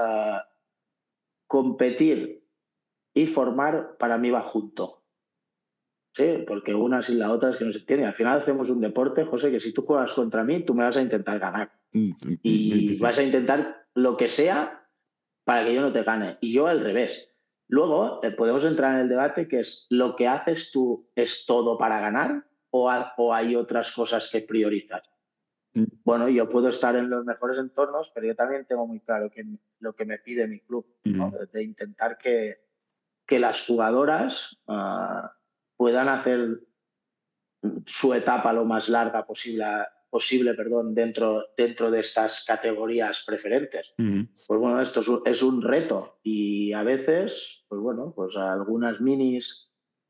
competir y formar para mí va junto. Sí, porque una sin la otra es que no se entiende. Al final hacemos un deporte, José, que si tú juegas contra mí, tú me vas a intentar ganar. Muy Y difícil. vas a intentar lo que sea para que yo no te gane. Y yo al revés. Luego podemos entrar en el debate que es, ¿lo que haces tú es todo para ganar o hay otras cosas que priorizas? Bueno, yo puedo estar en los mejores entornos, pero yo también tengo muy claro lo que me pide mi club, ¿no? De intentar que las jugadoras puedan hacer su etapa lo más larga posible dentro de estas categorías preferentes. Pues bueno, esto es un reto y a veces, pues bueno, pues algunas minis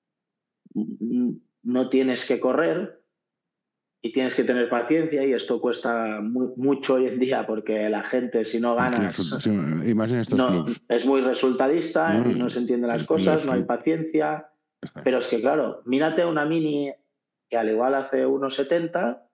no tienes que correr y tienes que tener paciencia y esto cuesta mucho hoy en día porque la gente, si no ganas, Y más en estos clubs. es muy resultadista y no se entienden las cosas, no hay paciencia. Pero es que, claro, mírate una mini que al igual hace 1,70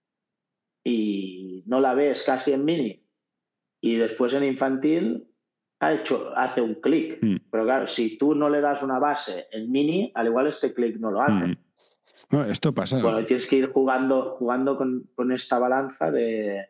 y no la ves casi en mini y después en infantil hace un clic. Pero claro, si tú no le das una base en mini, al igual este clic no lo hace. No, esto pasa. Bueno, tienes que ir jugando con esta balanza de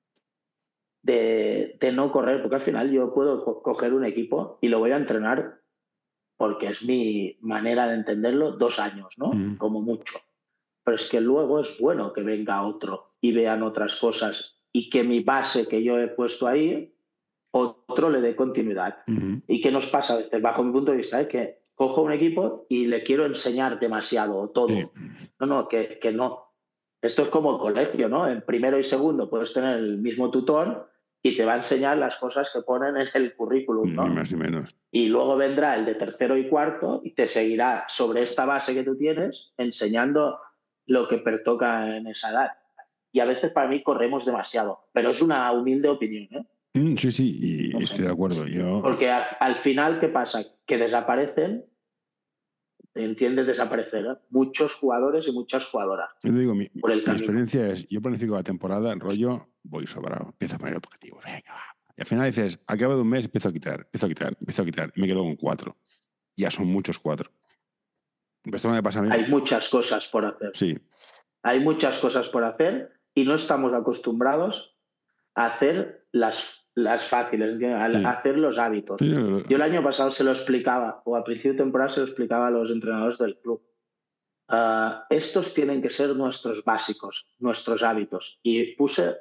no correr, porque al final yo puedo coger un equipo y lo voy a entrenar porque es mi manera de entenderlo, 2 años, ¿no? Como mucho. Pero es que luego es bueno que venga otro y vean otras cosas y que mi base que yo he puesto ahí, otro le dé continuidad. ¿Y qué nos pasa a veces? Bajo mi punto de vista, es que cojo un equipo y le quiero enseñar demasiado todo. Sí. No, que no. Esto es como el colegio, ¿no? En primero y segundo puedes tener el mismo tutor y te va a enseñar las cosas que ponen en el currículum, ¿no? Ni más ni menos. Y luego vendrá el de tercero y cuarto y te seguirá sobre esta base que tú tienes enseñando lo que pertoca en esa edad. Y a veces para mí corremos demasiado, pero es una humilde opinión, ¿eh? Sí, y no estoy de acuerdo. Porque al final, ¿qué pasa? Que desaparecen, ¿entiendes? Desaparecer, ¿eh? Muchos jugadores y muchas jugadoras. Yo te digo, mi experiencia es, yo planifico la temporada, rollo, voy sobrado, empiezo a poner objetivos, venga, va. Y al final dices, al cabo de un mes empiezo a quitar, y me quedo con 4. Ya son muchos 4. Esto no me pasa a mí. Hay muchas cosas por hacer. Sí. Hay muchas cosas por hacer y no estamos acostumbrados a hacer las fáciles, a hacer los hábitos. Sí, yo el año pasado se lo explicaba, o a principio de temporada se lo explicaba a los entrenadores del club. Estos tienen que ser nuestros básicos, nuestros hábitos. Y puse...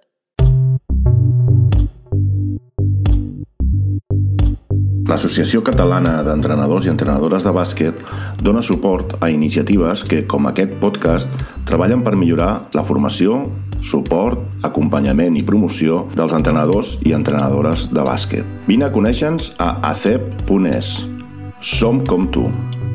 L'Associació Catalana d'Entrenadors i Entrenadores de Bàsquet dona suport a iniciatives que, com aquest podcast, treballen per millorar la formació, suport, acompanyament i promoció dels entrenadors i entrenadores de bàsquet. Vine a conèixer-nos a acep.es. Som com tu.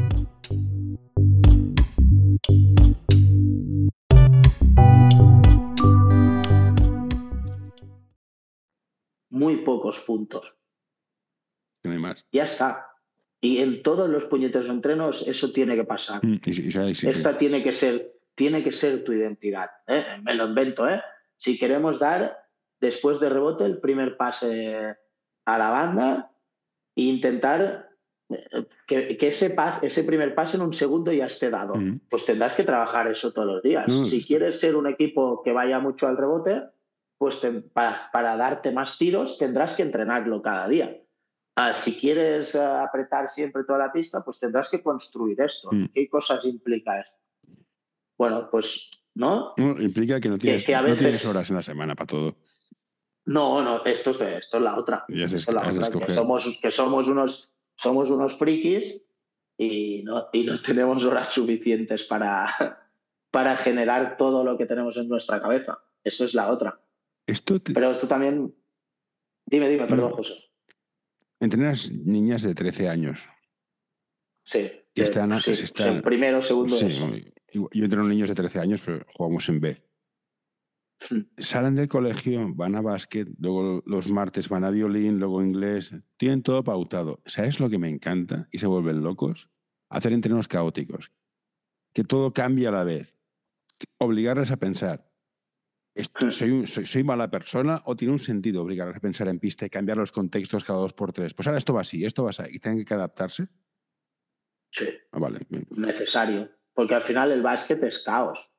Muy pocos puntos. No hay más. Ya está. Y en todos los puñeteros entrenos eso tiene que pasar. Esta tiene que ser tu identidad. Me lo invento, ¿eh? Si queremos dar, después de rebote, el primer pase a la banda e intentar que ese primer pase en un segundo ya esté dado. Pues tendrás que trabajar eso todos los días. Si quieres ser un equipo que vaya mucho al rebote, pues para darte más tiros tendrás que entrenarlo cada día. Si quieres apretar siempre toda la pista, pues tendrás que construir esto. ¿Qué cosas implica esto? Bueno, pues, ¿no? Implica que no tienes, que a veces... no tienes horas en la semana para todo. No, esto es la otra. Que somos unos frikis y no tenemos horas suficientes para generar todo lo que tenemos en nuestra cabeza. Eso es la otra. Pero esto también... Dime, perdón, José. Entrenas niñas de 13 años. Sí, Y están, sí, primero, segundo, sí, eso. Yo entreno niños de 13 años, pero jugamos en B. Salen del colegio, van a básquet, luego los martes van a violín, luego inglés. Tienen todo pautado. ¿Sabes lo que me encanta? Y se vuelven locos. Hacer entrenos caóticos. Que todo cambie a la vez. Obligarles a pensar. ¿Soy mala persona o tiene un sentido obligarles a pensar en pista y cambiar los contextos cada 2x3? Pues ahora esto va así, esto va así. ¿Y tienen que adaptarse? Sí. Vale. Necesario. Porque al final el básquet es caos.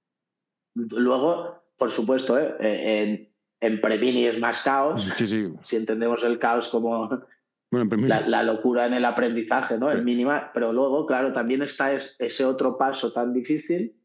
Luego, por supuesto, en Premini es más caos. Sí. Si entendemos el caos como Bueno, la locura en el aprendizaje, ¿no? El mínima. Pero luego, claro, también está ese otro paso tan difícil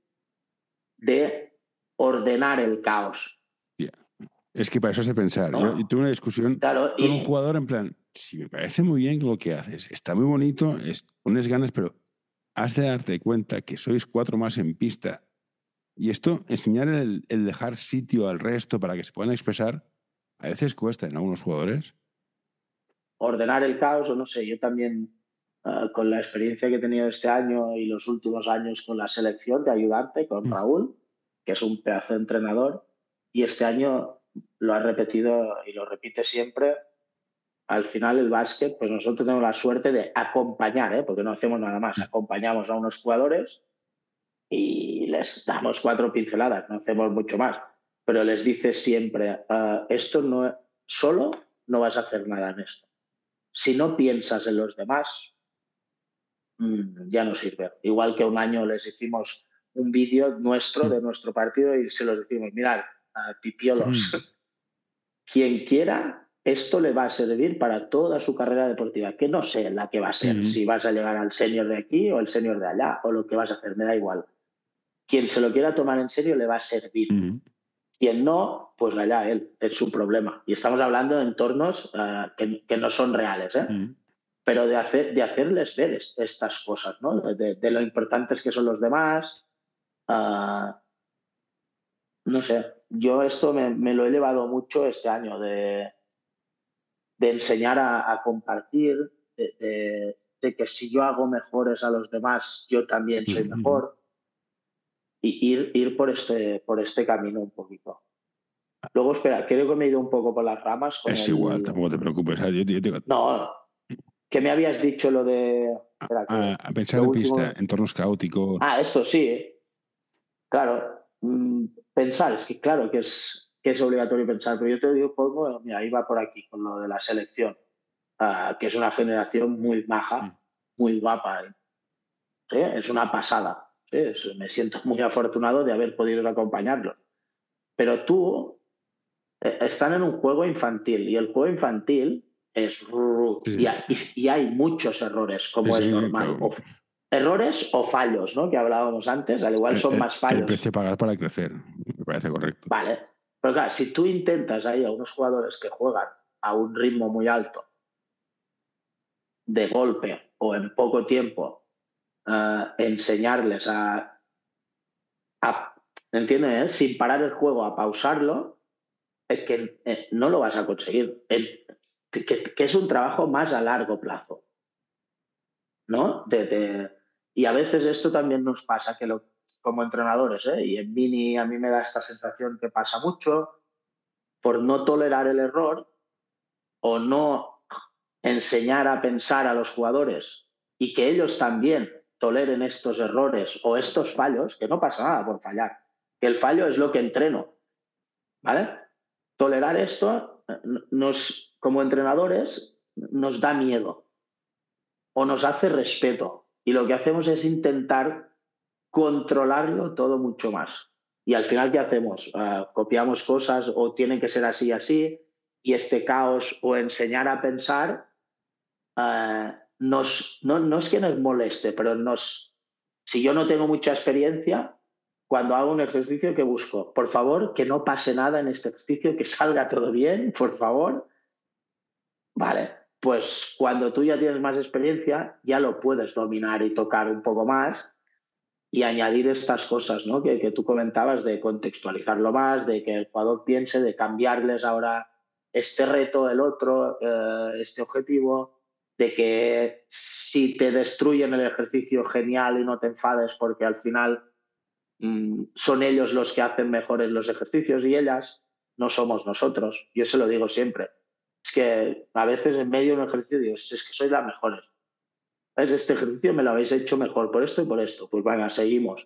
de ordenar el caos. Yeah. Es que para eso es de pensar. ¿No? Yo tuve una discusión con un jugador en plan, sí, me parece muy bien lo que haces, está muy bonito, pones ganas, pero has de darte cuenta que sois 4 más en pista. Y esto, enseñar el dejar sitio al resto para que se puedan expresar, a veces cuesta en algunos jugadores. Ordenar el caos, o no sé, yo también, con la experiencia que he tenido este año y los últimos años con la selección de ayudante, con Raúl, que es un pedazo de entrenador, y este año lo ha repetido y lo repite siempre. Al final el básquet, pues nosotros tenemos la suerte de acompañar, porque no hacemos nada más, acompañamos a unos jugadores y les damos 4 pinceladas, no hacemos mucho más, pero les dices siempre, esto no, solo no vas a hacer nada en esto. Si no piensas en los demás, ya no sirve. Igual que un año les hicimos un vídeo nuestro, de nuestro partido, y se los decimos, mirad, pipiolos, quien quiera, esto le va a servir para toda su carrera deportiva, que no sé la que va a ser, si vas a llegar al senior de aquí o el senior de allá, o lo que vas a hacer, me da igual. Quien se lo quiera tomar en serio le va a servir. Quien no, pues allá él, es su problema. Y estamos hablando de entornos que no son reales, pero de hacerles ver estas cosas, ¿no? De lo importantes que son los demás. No sé, yo esto me lo he llevado mucho este año, de enseñar a compartir, de que si yo hago mejores a los demás, yo también soy mejor. Y ir por este camino un poquito. Luego, espera, creo que me he ido un poco por las ramas. Igual, tampoco te preocupes. No, ¿qué me habías dicho lo de...? Espera, a pensar en pista, entornos caóticos. Esto sí. Claro, pensar, es que claro que es obligatorio pensar, pero yo te digo cómo, mira, iba por aquí con lo de la selección, que es una generación muy maja, muy guapa. ¿Sí? Es una pasada. ¿Sí? Me siento muy afortunado de haber podido acompañarlos. Pero tú, están en un juego infantil, y el juego infantil es... Y hay muchos errores, como es normal. Claro. Errores o fallos, ¿no? Que hablábamos antes, al igual son más fallos. El precio a pagar para crecer, me parece correcto. Vale, pero claro, si tú intentas ahí a unos jugadores que juegan a un ritmo muy alto, de golpe o en poco tiempo, enseñarles ¿entiendes? Sin parar el juego, a pausarlo, es que no lo vas a conseguir. Que es un trabajo más a largo plazo, ¿no? Y a veces esto también nos pasa, que como entrenadores, y en Mini a mí me da esta sensación que pasa mucho, por no tolerar el error o no enseñar a pensar a los jugadores y que ellos también toleren estos errores o estos fallos, que no pasa nada por fallar, que el fallo es lo que entreno, ¿vale? Tolerar esto como entrenadores nos da miedo o nos hace respeto, y lo que hacemos es intentar controlarlo todo mucho más. Y al final, ¿qué hacemos? Copiamos cosas, o tienen que ser así, y este caos o enseñar a pensar no es que nos moleste, pero si yo no tengo mucha experiencia, cuando hago un ejercicio, que busco, por favor, que no pase nada en este ejercicio, que salga todo bien, por favor. Vale, pues cuando tú ya tienes más experiencia, ya lo puedes dominar y tocar un poco más, y añadir estas cosas, ¿no? Que tú comentabas, de contextualizarlo más, de que el jugador piense, de cambiarles ahora este reto, el otro, este objetivo, de que si te destruyen el ejercicio, genial, y no te enfades porque al final son ellos los que hacen mejores los ejercicios y ellas, no somos nosotros. Yo se lo digo siempre. Es que a veces en medio de un ejercicio digo, es que sois las mejores. ¿Ves? Este ejercicio me lo habéis hecho mejor por esto y por esto. Pues venga, seguimos.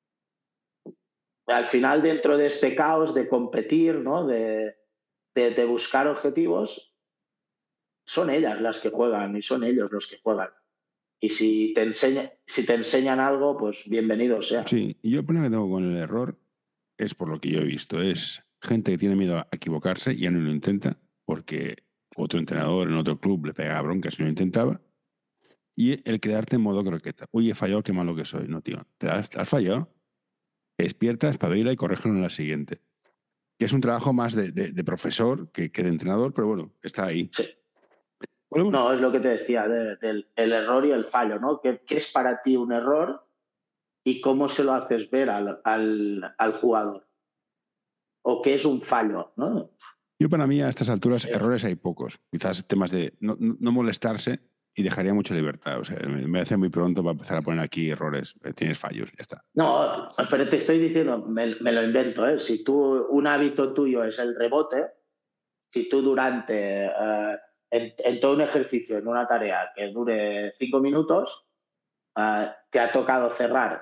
Al final, dentro de este caos de competir, ¿no? de buscar objetivos, son ellas las que juegan y son ellos los que juegan. Y si te enseñan algo, pues bienvenido sea. Sí, y yo el problema que tengo con el error es por lo que yo he visto. Es gente que tiene miedo a equivocarse y ya no lo intenta porque otro entrenador en otro club le pegaba bronca si no lo intentaba. Y el quedarte en modo croqueta. Uy, he fallado, qué malo que soy. No, tío. ¿Te has fallado? Despierta, espabila y corrígelo en la siguiente. Que es un trabajo más de profesor que de entrenador, pero bueno, está ahí. Sí. No, es lo que te decía, del el error y el fallo, ¿no? ¿Qué es para ti un error y cómo se lo haces ver al jugador? ¿O qué es un fallo, no? Yo, para mí, a estas alturas, errores hay pocos. Quizás temas de no molestarse y dejaría mucha libertad. O sea, me hace muy pronto para empezar a poner aquí errores. Tienes fallos, ya está. No, pero te estoy diciendo, me lo invento, ¿eh? Si un hábito tuyo es el rebote, si tú durante, en todo un ejercicio, en una tarea que dure 5 minutos, te ha tocado cerrar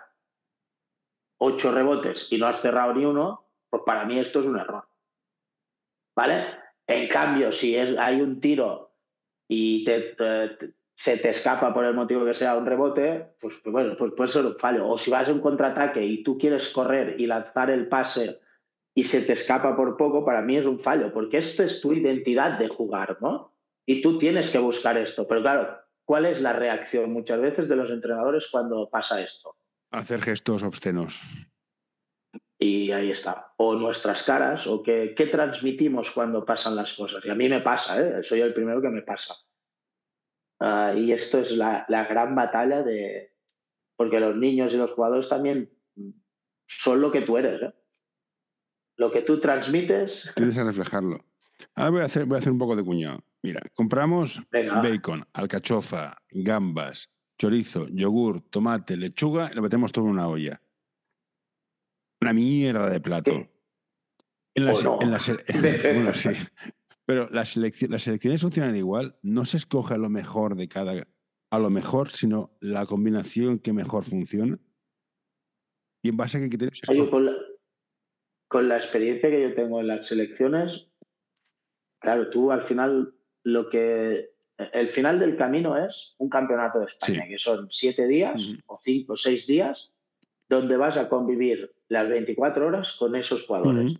8 rebotes y no has cerrado ni uno, pues para mí esto es un error. ¿Vale? En cambio, si hay un tiro y se te escapa por el motivo que sea un rebote, pues bueno, pues puede ser un fallo. O si vas a un contraataque y tú quieres correr y lanzar el pase y se te escapa por poco, para mí es un fallo, porque esto es tu identidad de jugar, ¿no? Y tú tienes que buscar esto. Pero claro, ¿cuál es la reacción muchas veces de los entrenadores cuando pasa esto? Hacer gestos obscenos. Y ahí está. O nuestras caras, o qué transmitimos cuando pasan las cosas. Y a mí me pasa, ¿eh? Soy el primero que me pasa. Y esto es la gran batalla porque los niños y los jugadores también son lo que tú eres, ¿eh? Lo que tú transmites. Tienes que reflejarlo. Ahora voy a hacer un poco de cuñado. Mira, compramos bacon, alcachofa, gambas, chorizo, yogur, tomate, lechuga y lo metemos todo en una olla. Una mierda de plato. Bueno, sí. Pero las selecciones funcionan igual. No se escoge lo mejor de cada, a lo mejor, sino la combinación que mejor funciona. Y en base a qué criterios se escoge. Oye, con la experiencia que yo tengo en las selecciones, claro, tú al final el final del camino es un campeonato de España, sí, que son 7 días o 5 o 6 días donde vas a convivir las 24 horas con esos jugadores.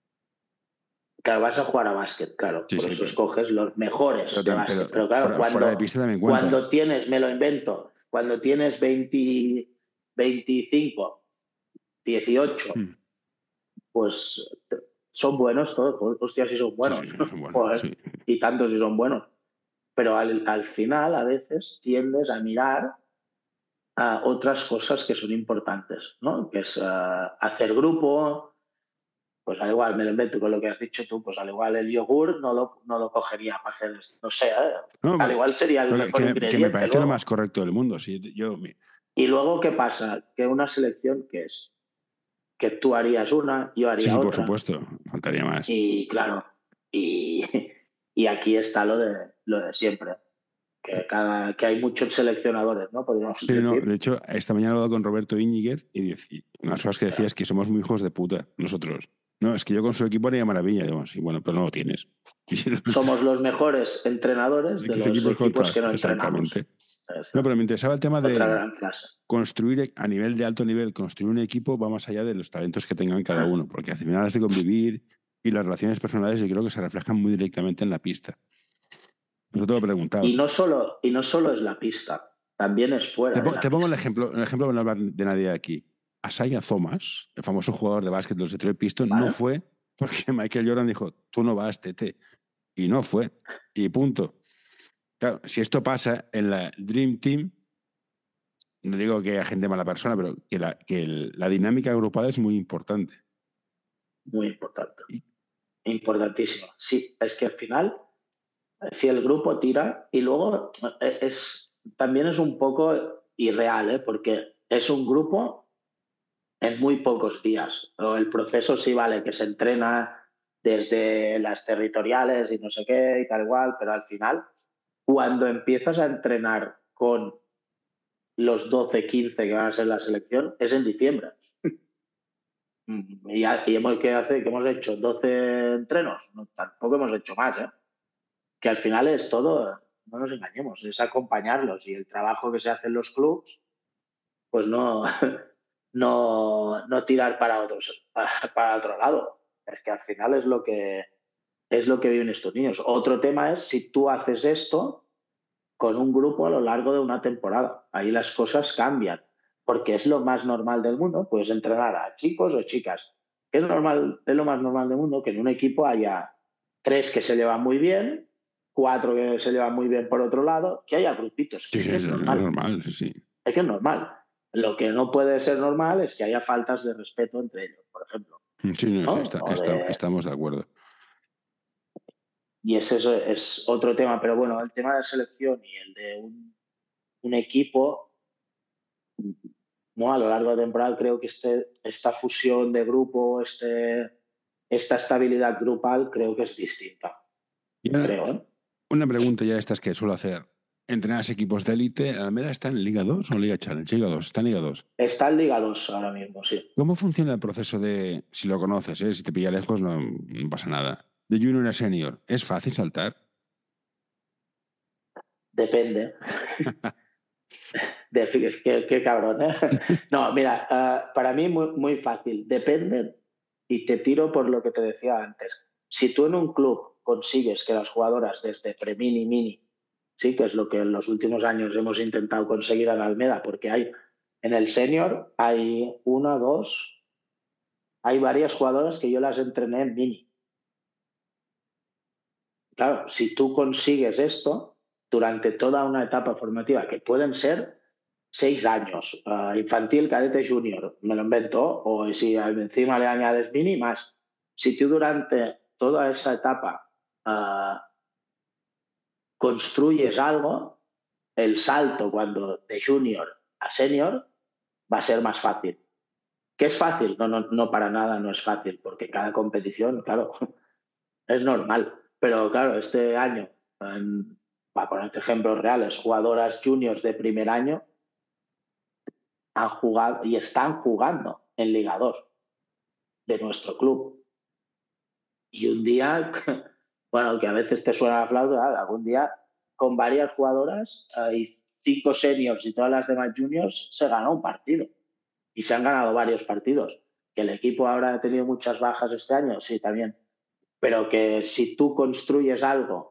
Claro, vas a jugar a básquet, claro, sí, por eso escoges los mejores de básquet. Pero claro, fuera de pista también cuenta. Cuando tienes, me lo invento, cuando tienes 25, 18, pues son buenos todos. Hostia, sí son buenos. Sí, son buenos. Joder, sí. Y tantos sí son buenos. Pero al final, a veces, tiendes a mirar a otras cosas que son importantes, ¿no? Que es hacer grupo. Pues al igual, me lo invento con lo que has dicho tú, pues al igual el yogur no lo cogería para hacer esto. No sé, al igual sería el mejor ingrediente. Que me parece luego lo más correcto del mundo. Sí, Y luego, ¿qué pasa? Que una selección, ¿qué es? Que tú harías una, yo haría otra. Sí, por supuesto, faltaría más. Y claro, y aquí está lo de siempre. Que hay muchos seleccionadores, ¿no? Podríamos decir. No, de hecho, esta mañana he hablado con Roberto Íñiguez y unas cosas que decía es que somos muy hijos de puta, nosotros. No, es que yo con su equipo haría maravilla. Digo, sí, bueno, pero no lo tienes. Somos los mejores entrenadores de los equipos que no entrenamos. No, pero me interesaba el tema de construir a nivel de alto nivel, construir un equipo va más allá de los talentos que tengan cada uno, porque al final has de convivir y las relaciones personales yo creo que se reflejan muy directamente en la pista. Pero te lo he preguntado. Y no solo es la pista, también es fuera. Te pongo el ejemplo para no hablar de nadie aquí. Isaiah Thomas, el famoso jugador de básquet de los Detroit Pistons, no fue porque Michael Jordan dijo, tú no vas, tete. Y no fue. Y punto. Claro, si esto pasa en la Dream Team, no digo que haya gente mala persona, pero que la dinámica grupal es muy importante. Muy importante. Importantísimo. Sí, es que al final, si el grupo tira, y luego también es un poco irreal, porque es un grupo en muy pocos días. El proceso sí vale, que se entrena desde las territoriales y no sé qué y tal igual, pero al final, cuando empiezas a entrenar con los 12, 15 que van a ser la selección, es en diciembre. Y ¿qué hemos hecho? ¿12 entrenos? No, tampoco hemos hecho más, ¿eh? Que al final es todo, no nos engañemos, es acompañarlos, y el trabajo que se hace en los clubs, pues no, no tirar para otro lado. Es que al final es lo que viven estos niños. Otro tema es si tú haces esto con un grupo a lo largo de una temporada. Ahí las cosas cambian, porque es lo más normal del mundo. Puedes entrenar a chicos o chicas. Es lo más normal del mundo que en un equipo haya 3 que se llevan muy bien, 4 que se llevan muy bien por otro lado, que haya grupitos. Sí, es normal. Sí. Es que es normal. Lo que no puede ser normal es que haya faltas de respeto entre ellos, por ejemplo. Sí, no, ¿no? Estamos de acuerdo. Y eso es otro tema, pero bueno, el tema de selección y el de un equipo, ¿no? A lo largo de la temporada creo que esta fusión de grupo, esta estabilidad grupal, creo que es distinta. Una pregunta ya estas que suelo hacer. ¿Entrenas equipos de élite? ¿Almeda está en Liga 2 o Liga Challenge? Liga 2, está en Liga 2. Está en Liga 2 ahora mismo, sí. ¿Cómo funciona el proceso de, si lo conoces, si te pilla lejos no pasa nada, de junior a senior? ¿Es fácil saltar? Depende. Qué cabrón, ¿eh? No, mira, para mí muy, muy fácil. Depende, y te tiro por lo que te decía antes. Si tú en un club consigues que las jugadoras desde pre-mini, mini, sí, que es lo que en los últimos años hemos intentado conseguir en Almeda, porque en el senior hay hay varias jugadoras que yo las entrené en mini. Claro, si tú consigues esto durante toda una etapa formativa, que pueden ser 6 años, infantil, cadete, junior, me lo invento, o si encima le añades mini, más. Si tú durante toda esa etapa construyes algo, el salto cuando de junior a senior va a ser más fácil. ¿Qué es fácil? No, para nada no es fácil, porque cada competición, claro, es normal. Pero claro, este año, para ponerte ejemplos reales, jugadoras juniors de primer año han jugado y están jugando en Liga 2 de nuestro club. Y un día, bueno, que a veces te suena la flauta, algún día con varias jugadoras y 5 seniors y todas las demás juniors se ganó un partido. Y se han ganado varios partidos. Que el equipo ahora ha tenido muchas bajas este año, sí, también. Pero que si tú construyes algo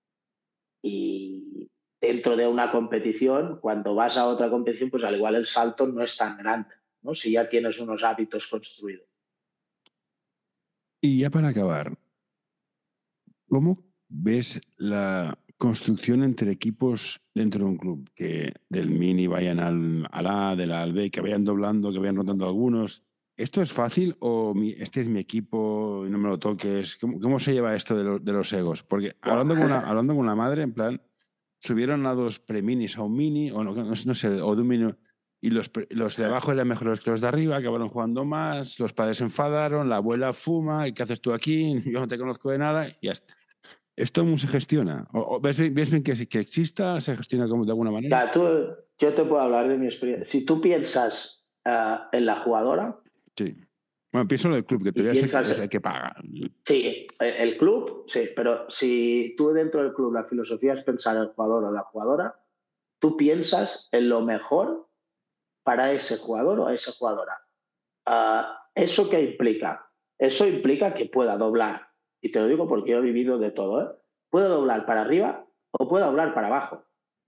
y dentro de una competición, cuando vas a otra competición, pues al igual el salto no es tan grande, ¿no? Si ya tienes unos hábitos construidos. Y ya para acabar, ¿cómo ves la construcción entre equipos dentro de un club? Que del mini vayan al A, del A al B, que vayan doblando, que vayan rotando algunos. ¿Esto es fácil o este es mi equipo y no me lo toques? ¿Cómo se lleva esto de los egos? Porque hablando con una madre, en plan, subieron a 2 pre-minis a un mini, o no sé, o de un mini, y los de abajo eran mejores que los de arriba, acabaron jugando más, los padres se enfadaron, la abuela fuma, ¿y qué haces tú aquí? Yo no te conozco de nada, y ya está. ¿Esto cómo se gestiona? ¿Ves bien que exista? ¿Se gestiona de alguna manera? Claro, yo te puedo hablar de mi experiencia. Si tú piensas en la jugadora... Sí. Bueno, pienso en el club, que tú es el que paga. Sí, el club, sí, pero si tú dentro del club la filosofía es pensar en el jugador o la jugadora, tú piensas en lo mejor para ese jugador o esa jugadora. ¿Eso qué implica? Eso implica que pueda doblar. Y te lo digo porque yo he vivido de todo, ¿eh? Puedo doblar para arriba o puedo doblar para abajo.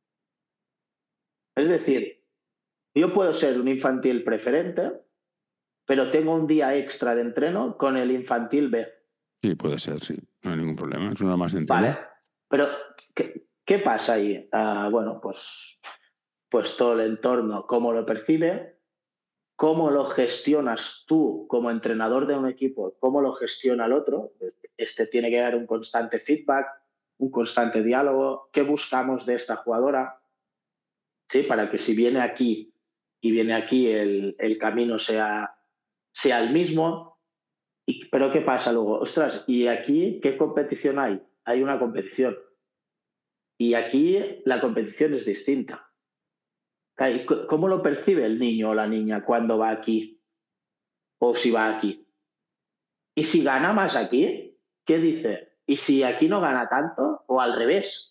Es decir, yo puedo ser un infantil preferente, pero tengo un día extra de entreno con el infantil B. Sí, puede ser, sí. No hay ningún problema. Es una más de entreno. Vale, pero ¿qué pasa ahí? Bueno, pues pues todo el entorno, cómo lo percibe, cómo lo gestionas tú como entrenador de un equipo, cómo lo gestiona el otro. Tiene que haber un constante feedback, un constante diálogo. ¿Qué buscamos de esta jugadora? ¿Sí? Para que si viene aquí y viene aquí el camino sea el mismo. Pero ¿qué pasa luego? Ostras, ¿y aquí qué competición hay? Hay una competición. Y aquí la competición es distinta. ¿Cómo lo percibe el niño o la niña cuando va aquí? O si va aquí. Y si gana más aquí, ¿qué dice? ¿Y si aquí no gana tanto? O al revés.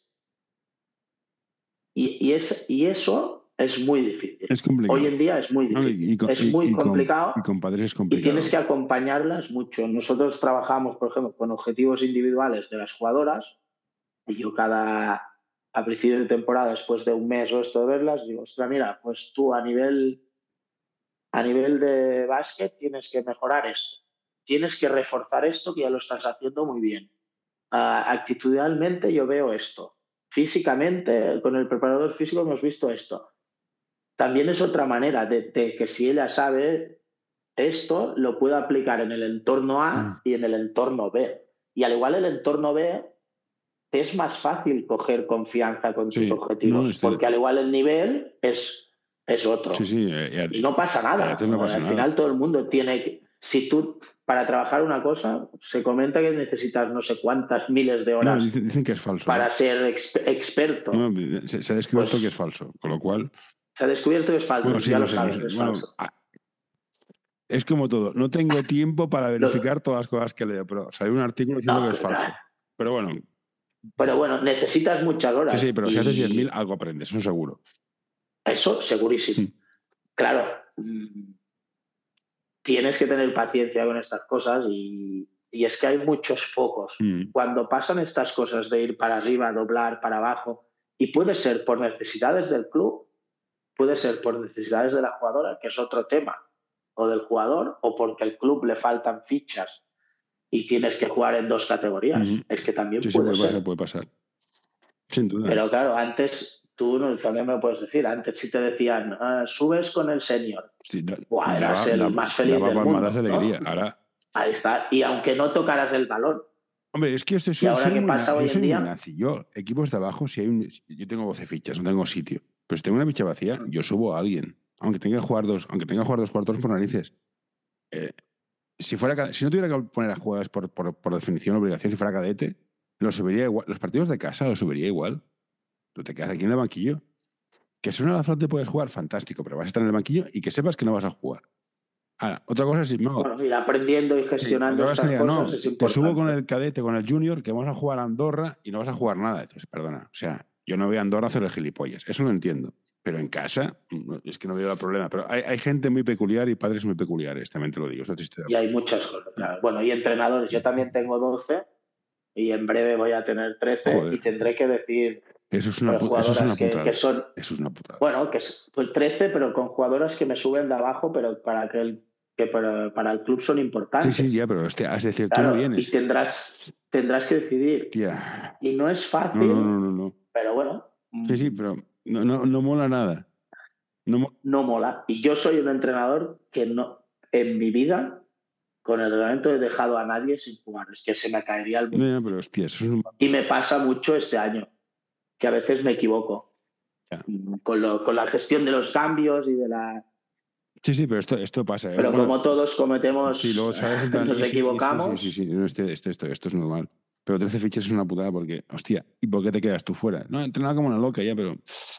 Y eso es muy difícil. Es complicado. Hoy en día es muy difícil. Es muy complicado. Y con padres es complicado. Y tienes que acompañarlas mucho. Nosotros trabajamos, por ejemplo, con objetivos individuales de las jugadoras. Y yo a principio de temporada, después de un mes o esto de verlas, digo, ostras, mira, pues tú a nivel de básquet tienes que mejorar esto. Tienes que reforzar esto que ya lo estás haciendo muy bien. Actitudinalmente yo veo esto. Físicamente, con el preparador físico hemos visto esto. También es otra manera de que si ella sabe esto, lo puede aplicar en el entorno A y en el entorno B. Y al igual el entorno B te es más fácil coger confianza con tus objetivos, porque al igual el nivel es otro. Y no pasa nada. Al final todo el mundo tiene... Si tú, para trabajar una cosa, se comenta que necesitas no sé cuántas miles de horas. No, dicen que es falso. Para ser experto. No, se ha descubierto que es falso, con lo cual... Se ha descubierto que es falso, bueno, sí, ya lo sabes, es falso. Es como todo. No tengo tiempo para verificar todas las cosas que leo, pero salió un artículo diciendo que es falso. Pero bueno, necesitas muchas horas. Sí, pero si haces 10.000, algo aprendes, eso seguro. Eso, segurísimo. Claro, tienes que tener paciencia con estas cosas y es que hay muchos focos. Cuando pasan estas cosas de ir para arriba, doblar, para abajo, y puede ser por necesidades del club, puede ser por necesidades de la jugadora, que es otro tema, o del jugador, o porque al club le faltan fichas y tienes que jugar en 2 categorías. Es que también puede pasar. Sin duda. Pero claro, antes tú también me lo puedes decir, antes si te decían, subes con el senior, eras el más feliz del mundo, más alegría. ¿No? Ahora... Ahí está, y aunque no tocaras el balón. Hombre, es que esto es muy nazi. Yo, equipos de abajo, yo tengo 12 fichas, no tengo sitio. Pero si tengo una ficha vacía, yo subo a alguien. Aunque tenga que jugar 2 cuartos por narices. Si no tuviera que poner a jugadores por definición, obligación, si fuera cadete, lo subiría igual. Los partidos de casa los subiría igual. Tú te quedas aquí en el banquillo. Que si una la flota puedes jugar, fantástico, pero vas a estar en el banquillo y que sepas que no vas a jugar. Ahora, otra cosa es si no. Bueno, ir aprendiendo y gestionando estas cosas es importante. Te subo con el cadete, con el junior, que vamos a jugar a Andorra y no vas a jugar nada. Entonces, perdona, o sea, yo no voy a Andorra a hacer el gilipollas. Eso lo entiendo. Pero en casa, es que no veo el problema. Pero hay gente muy peculiar y padres muy peculiares, también te lo digo. Y hay muchas cosas. Claro. Bueno, y entrenadores. Yo también tengo 12 y en breve voy a tener 13. Joder. Y tendré que decir... Eso es una putada. Eso es una putada. Bueno, que es 13, pero con jugadoras que me suben de abajo, pero para el club son importantes. Sí, ya, pero es decir, tú no vienes. Y tendrás que decidir. Tía. Y no es fácil. No. Pero bueno. Sí, pero no mola nada. No mola. Y yo soy un entrenador que no, en mi vida, con el reglamento he dejado a nadie sin jugar. Es que se me caería el mundo. No, pero hostia, eso es Y me pasa mucho este año, que a veces me equivoco. Con la gestión de los cambios y de la... Sí, pero esto pasa. Pero como todos cometemos, luego, ¿sabes? nos equivocamos. Sí. No, esto es normal. Pero 13 fichas es una putada porque, hostia, ¿y por qué te quedas tú fuera? No, entrenado como una loca ya, pero...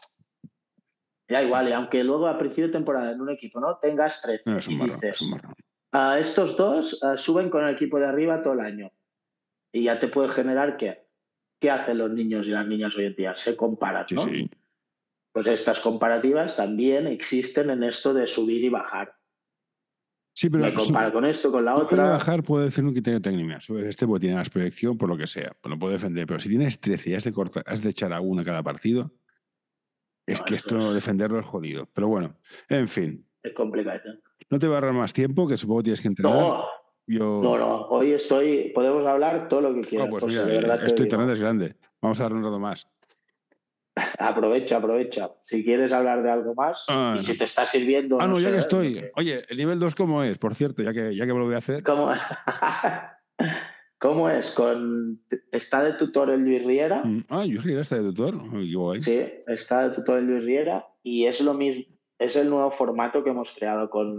Ya igual, y aunque luego a principio de temporada en un equipo no tengas 13 y dices, estos 2 suben con el equipo de arriba todo el año. Y ya te puede generar ¿qué hacen los niños y las niñas hoy en día? Se comparan, ¿no? Sí. Pues estas comparativas también existen en esto de subir y bajar. Sí, pero me comparo con esto, con la otra. Bajar puede decir un criterio técnico. Porque tiene más proyección, por lo que sea. Pues lo puede defender. Pero si tienes 13 y has de echar a una cada partido, es que esto defenderlo es jodido. Pero bueno, en fin. Es complicado. No te va a ahorrar más tiempo, que supongo que tienes que entrenar. No. Hoy podemos hablar todo lo que quieras. Pues mira, internet es grande. Vamos a dar un rato más. Aprovecha. Si quieres hablar de algo más, y si te está sirviendo... no, ya sé, que estoy. Oye, ¿el nivel 2 cómo es? Por cierto, ya que me lo voy a hacer. ¿Cómo es? ¿Está de tutor el Luis Riera? Luis Riera está de tutor. Sí, está de tutor el Luis Riera y es lo mismo. Es el nuevo formato que hemos creado con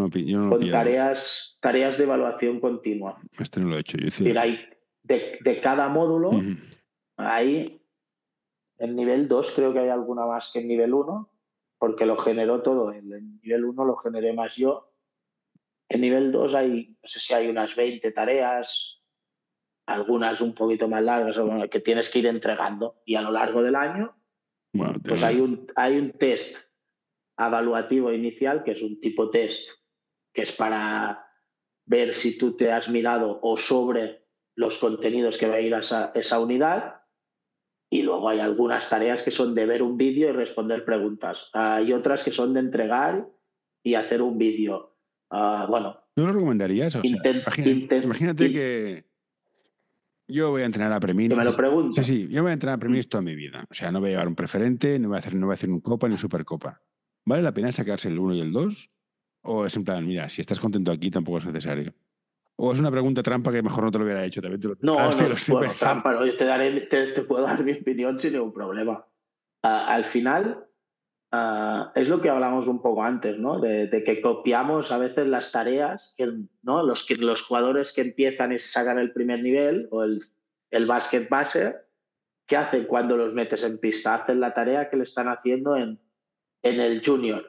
tareas de evaluación continua. Este no lo he hecho. Yo es decir, hay de cada módulo, hay en nivel 2 creo que hay alguna más que en nivel 1, porque lo generó todo. En nivel 1 lo generé más yo. En nivel 2 hay, no sé si hay unas 20 tareas, algunas un poquito más largas, que tienes que ir entregando. Y a lo largo del año, pues hay un test evaluativo inicial, que es un tipo test, que es para ver si tú te has mirado o sobre los contenidos que va a ir a esa unidad. Y luego hay algunas tareas que son de ver un vídeo y responder preguntas. Hay otras que son de entregar y hacer un vídeo. ¿No lo recomendarías? O sea, imagínate que yo voy a entrenar a Preminis. Que me lo pregunto. Sí, yo voy a entrenar a Preminis toda mi vida. O sea, no voy a llevar un preferente, no voy a hacer un Copa ni un Supercopa. ¿Vale la pena sacarse el 1 y el 2? ¿O es en plan, mira, si estás contento aquí tampoco es necesario? ¿O es una pregunta trampa que mejor no te lo hubiera hecho? También Trampa, ¿no? Yo te puedo dar mi opinión sin ningún problema. Al final, es lo que hablamos un poco antes, ¿no? De que copiamos a veces las tareas, ¿no? Los jugadores que empiezan y sacan el primer nivel o el básquet base, ¿qué hacen cuando los metes en pista? Hacen la tarea que le están haciendo en el junior.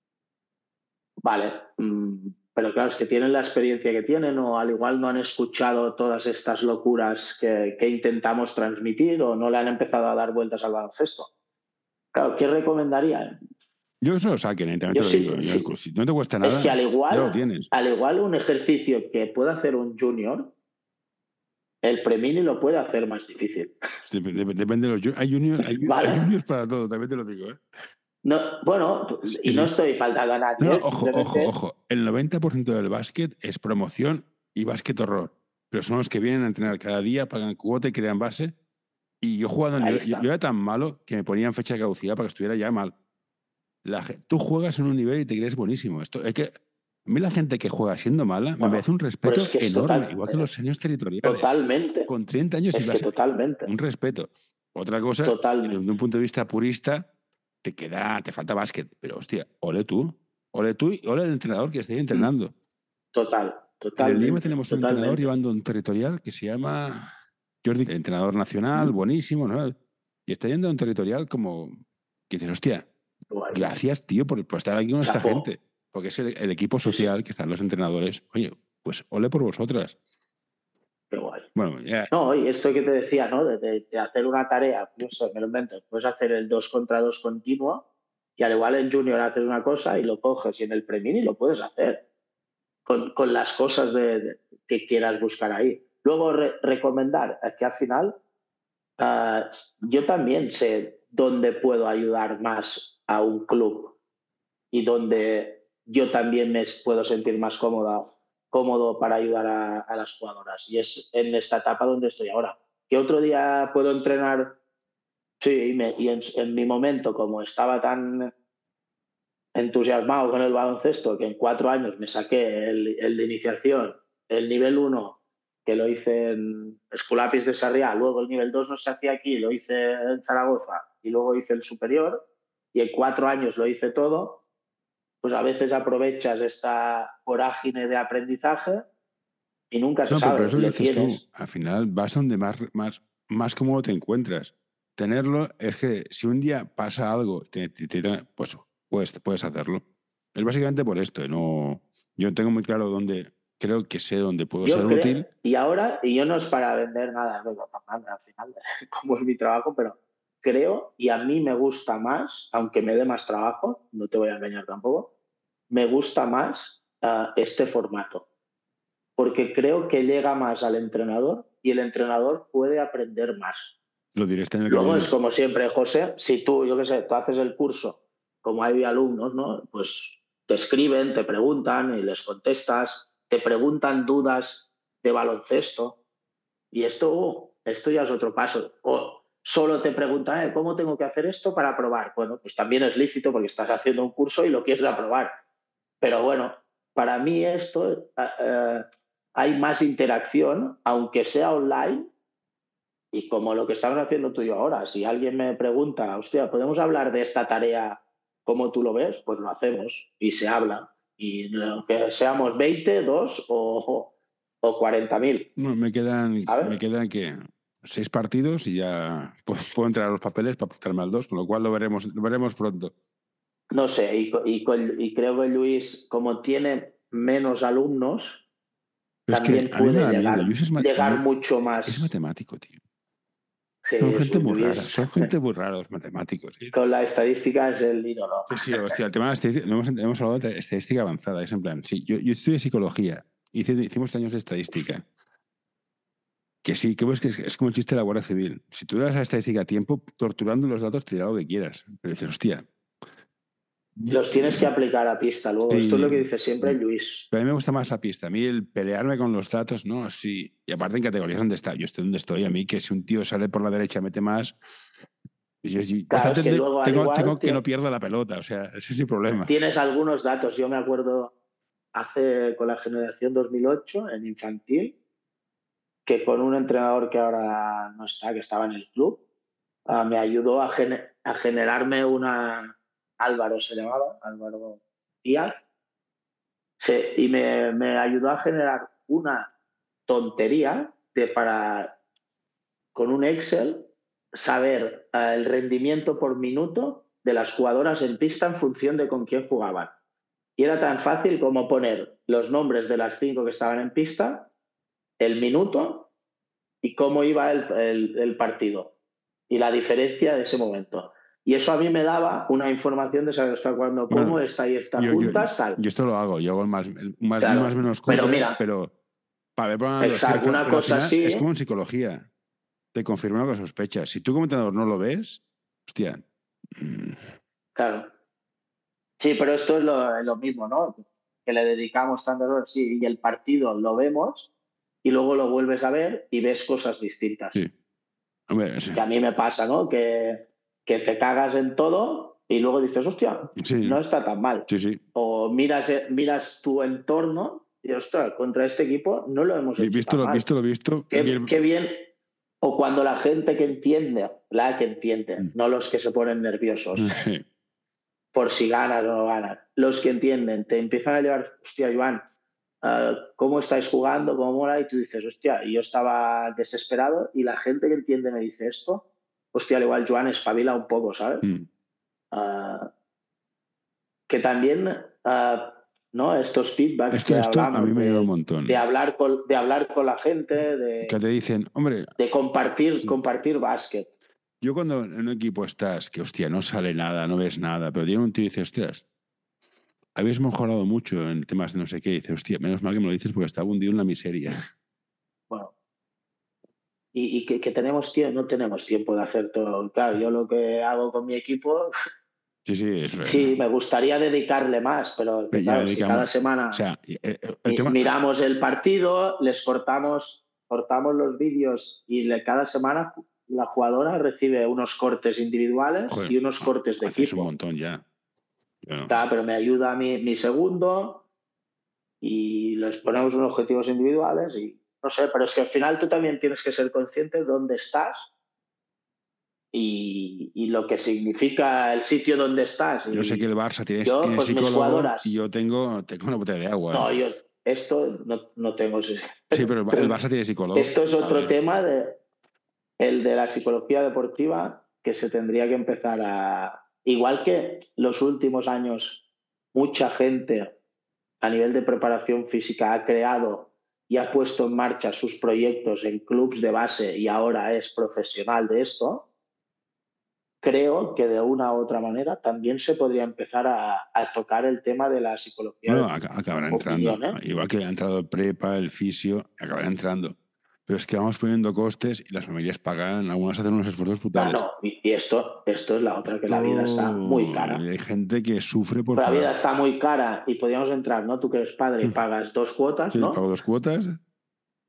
Vale, pero claro, es que tienen la experiencia que tienen o al igual no han escuchado todas estas locuras que intentamos transmitir o no le han empezado a dar vueltas al baloncesto. Claro, ¿qué recomendaría? Yo eso lo saquen, también te lo digo. Si no te cuesta nada, es que al igual, ya lo tienes. Al igual un ejercicio que puede hacer un junior, el Premini lo puede hacer más difícil. Depende de los juniors. Hay juniors para todo, también te lo digo. No, bueno, y no estoy faltando a nadie. Ojo. El 90% del básquet es promoción y básquet horror. Pero son los que vienen a entrenar cada día, pagan cuota y crean base. Y yo jugando, yo era tan malo que me ponían fecha de caducidad para que estuviera ya mal. Tú juegas en un nivel y te crees buenísimo. Esto es que a mí la gente que juega siendo mala me merece un respeto enorme, igual que los seniors territoriales. Totalmente. Con 30 años totalmente. Un respeto. Otra cosa, desde un punto de vista purista, te falta básquet. Pero hostia, ole tú y ole el entrenador que esté ahí entrenando. Totalmente. En el Lima tenemos un entrenador llevando un territorial que se llama Jordi, entrenador nacional, buenísimo, ¿no? Y está yendo a un territorial como que dices, hostia, gracias, tío, por estar aquí con esta gente. Porque es el equipo social que están los entrenadores. Oye, pues ole por vosotras. Qué guay. Bueno, ya. No, y esto que te decía, ¿no? De hacer una tarea, no sé, me lo invento, puedes hacer el 2 contra 2 continuo y al igual en Junior haces una cosa y lo coges y en el Premini lo puedes hacer con las cosas que quieras buscar ahí. Luego recomendar que al final yo también sé dónde puedo ayudar más a un club y dónde yo también me puedo sentir más cómodo para ayudar a las jugadoras. Y es en esta etapa donde estoy ahora. ¿Qué otro día puedo entrenar? Sí, y en mi momento, como estaba tan entusiasmado con el baloncesto, que en 4 años me saqué el de iniciación, el nivel 1, que lo hice en Escolapis de Sarriá, luego el nivel 2 no se hacía aquí, lo hice en Zaragoza, y luego hice el superior, y en 4 años lo hice todo, pues a veces aprovechas esta vorágine de aprendizaje y nunca se sabe. Pero eso lo dices tú, al final vas donde más cómodo te encuentras. Tenerlo es que si un día pasa algo, pues puedes hacerlo. Es básicamente por esto. Yo tengo muy claro dónde, creo que sé dónde puedo ser útil. Y yo no es para vender nada, al final, como es mi trabajo, pero creo, y a mí me gusta más, aunque me dé más trabajo, no te voy a engañar tampoco, me gusta más este formato. Porque creo que llega más al entrenador y el entrenador puede aprender más. Lo diré este año. Luego es como siempre, José, si tú, yo qué sé, tú haces el curso, como hay alumnos, ¿no? Pues te escriben, te preguntan y les contestas, te preguntan dudas de baloncesto y esto ya es otro paso. solo te preguntan, ¿cómo tengo que hacer esto para aprobar? Bueno, pues también es lícito porque estás haciendo un curso y lo quieres aprobar. Pero bueno, para mí esto hay más interacción, aunque sea online, y como lo que estamos haciendo tú y yo ahora. Si alguien me pregunta, hostia, ¿podemos hablar de esta tarea como tú lo ves? Pues lo hacemos y se habla. Y aunque seamos 20, 2 o 40.000. No, me quedan que 6 partidos y ya puedo entrar a los papeles para apuntarme al 2, con lo cual lo veremos pronto. No sé, y creo que Luis, como tiene menos alumnos, pero también es que puede llegar mucho más. Es matemático, tío. Sí, son gente muy rara los matemáticos. ¿Sí? Con la estadística es el ídolo. Sí, hostia, el tema de la estadística, hemos hablado de estadística avanzada, es en plan, sí, yo estudié psicología, hicimos años de estadística. Que sí, que es como el chiste de la Guardia Civil. Si tú das a la estadística a tiempo, torturando los datos, te dirá lo que quieras. Pero dices, hostia. Los tienes que aplicar a pista luego. Sí, esto es lo que dice siempre Luis. Pero a mí me gusta más la pista. A mí el pelearme con los datos, no, sí. Y aparte en categorías donde está. Yo estoy donde estoy. A mí que si un tío sale por la derecha mete más, claro, es que luego, tengo que no pierda la pelota. O sea, ese es mi problema. Tienes algunos datos. Yo me acuerdo con la generación 2008 en infantil, que con un entrenador que ahora no está, que estaba en el club, me ayudó a generarme una... Álvaro se llamaba, Álvaro Díaz, y me ayudó a generar una tontería con un Excel, saber el rendimiento por minuto de las jugadoras en pista en función de con quién jugaban. Y era tan fácil como poner los nombres de las 5 que estaban en pista, el minuto y cómo iba el partido y la diferencia de ese momento. Y eso a mí me daba una información de saber hasta cuándo, cómo está y está juntas, tal. Yo esto lo hago, yo hago más menos cutre, pero mira, pero para ver exacto, una cosa así. Es como en psicología, te confirma lo que sospechas. Si tú como entrenador no lo ves, hostia. Claro. Sí, pero esto es lo mismo, ¿no? Que le dedicamos tanto horas, sí, y el partido lo vemos y luego lo vuelves a ver y ves cosas distintas. Sí. Hombre, sí. Que a mí me pasa, ¿no? Que te cagas en todo y luego dices, hostia, sí, no está tan mal. Sí, sí. O miras tu entorno y, ostras, contra este equipo no lo hemos hecho tan mal. Visto. Qué bien. O cuando la gente que entiende, no los que se ponen nerviosos por si ganas o no ganas, los que entienden, te empiezan a llevar, hostia, Joan, ¿cómo estáis jugando? ¿Cómo mola? Y tú dices, hostia, y yo estaba desesperado y la gente que entiende me dice esto. Hostia, al igual Joan espabila un poco, ¿sabes? Que también, ¿no? Estos feedbacks que hablamos a mí me ayuda un montón. De hablar con la gente, que te dicen, hombre, de compartir básquet. Yo cuando en un equipo estás, que hostia, no sale nada, no ves nada, pero viene un tío y dice, hostias, habéis mejorado mucho en temas de no sé qué, y dice, hostia, menos mal que me lo dices porque estaba hundido en la miseria. Bueno. Y que tenemos tiempo, no tenemos tiempo de hacer todo. Claro, yo lo que hago con mi equipo, sí, me gustaría dedicarle más, pero claro, si cada semana miramos el partido, les cortamos los vídeos y cada semana la jugadora recibe unos cortes individuales y unos cortes de equipo. Es un montón ya. Claro, pero me ayuda a mi segundo y les ponemos unos objetivos individuales y no sé, pero es que al final tú también tienes que ser consciente de dónde estás y lo que significa el sitio donde estás. Yo sé que el Barça tiene pues psicólogo y yo tengo una botella de agua. No, yo esto no tengo. Sí, pero el Barça tiene psicólogo. Esto es otro tema, el de la psicología deportiva, que se tendría que empezar a... Igual que los últimos años, mucha gente a nivel de preparación física ha creado y ha puesto en marcha sus proyectos en clubs de base y ahora es profesional de esto, creo que de una u otra manera también se podría empezar a tocar el tema de la psicología. Bueno, acabará entrando. Igual que ha entrado el prepa, el fisio, acabará entrando. Pero es que vamos poniendo costes y las familias pagan, algunas hacen unos esfuerzos brutales. Claro, y esto es la otra, que la vida está muy cara. Hay gente que sufre por... La vida está muy cara y podríamos entrar, ¿no? Tú que eres padre y pagas 2 cuotas, ¿no? Pago 2 cuotas.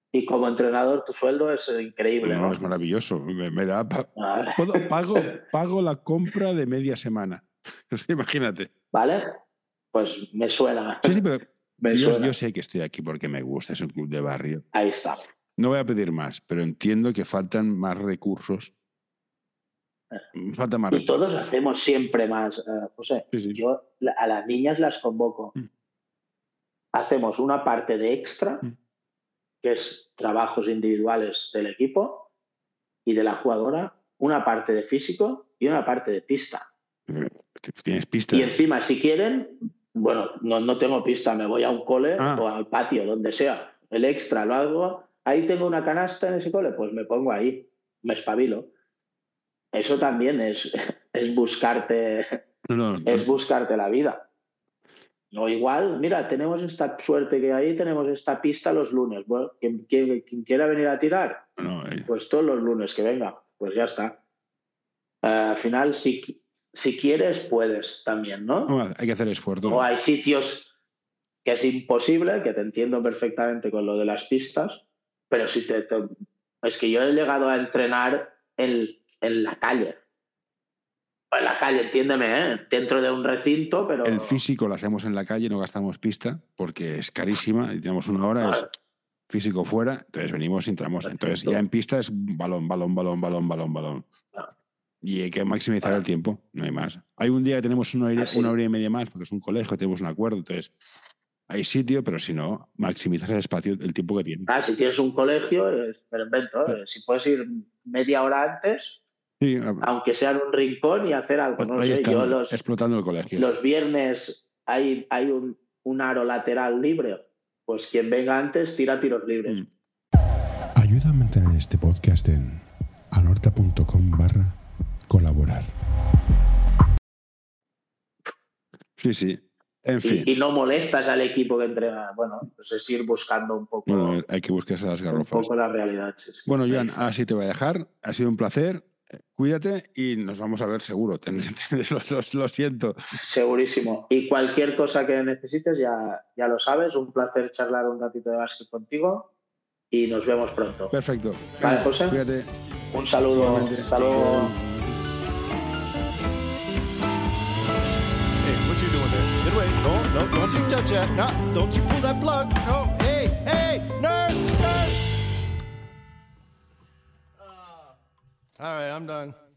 Y como entrenador, tu sueldo es increíble, No, ¿no? es maravilloso. Me da pago la compra de media semana. Imagínate. ¿Vale? Pues me suena. Sí, pero Suena. yo sé que estoy aquí porque me gusta, es un club de barrio. Ahí está. No voy a pedir más, pero entiendo que faltan más recursos. Falta más Y recursos. todos hacemos siempre más. José, Sí. yo a las niñas las convoco. Hacemos una parte de extra, que es trabajos individuales del equipo, y de la jugadora, una parte de físico y una parte de pista. ¿Tienes pista? Y encima, si quieren, bueno, no tengo pista, me voy a un cole o al patio, donde sea. El extra lo hago. Ahí tengo una canasta en ese cole, pues me pongo ahí, me espabilo. Eso también es buscarte, es buscarte la vida. O igual, mira, tenemos esta suerte que ahí tenemos esta pista los lunes. Bueno, quien quiera venir a tirar, pues todos los lunes que venga, pues ya está. Al final, si quieres, puedes también, ¿no? No, hay que hacer esfuerzo. O hay sitios que es imposible, que te entiendo perfectamente con lo de las pistas, pero si es que yo he llegado a entrenar en la calle. En la calle, entiéndeme, dentro de un recinto, pero... El físico lo hacemos en la calle, no gastamos pista porque es carísima y tenemos una hora, es físico fuera, entonces venimos y entramos. Entonces ya en pista es balón. Y hay que maximizar el tiempo, no hay más. Hay un día que tenemos una hora y media más porque es un colegio, tenemos un acuerdo, entonces hay sitio, pero si no, maximizas el espacio, el tiempo que tienes. Si tienes un colegio, me lo invento, si puedes ir media hora antes... Sí, aunque sea en un rincón y hacer algo, no sé. Yo explotando el colegio. Los viernes hay un aro lateral libre, pues quien venga antes tira tiros libres. Ayuda a mantener este podcast en anorta.com/colaborar. Sí. En fin. Y no molestas al equipo que entrena. Bueno, pues es ir buscando un poco. Bueno, hay que buscarse las garrofas. Un poco la realidad. Sí. Bueno, Joan, así te voy a dejar. Ha sido un placer. Cuídate y nos vamos a ver seguro. Lo siento. Segurísimo. Y cualquier cosa que necesites ya lo sabes. Un placer charlar un ratito de básquet contigo y nos vemos pronto. Perfecto. Vale, José. Cuídate. Un saludo. Hasta luego. Hey, what you doing there? Get away. No, don't you touch that. No, don't you pull that plug. No. Hey, nurse. All right, I'm done.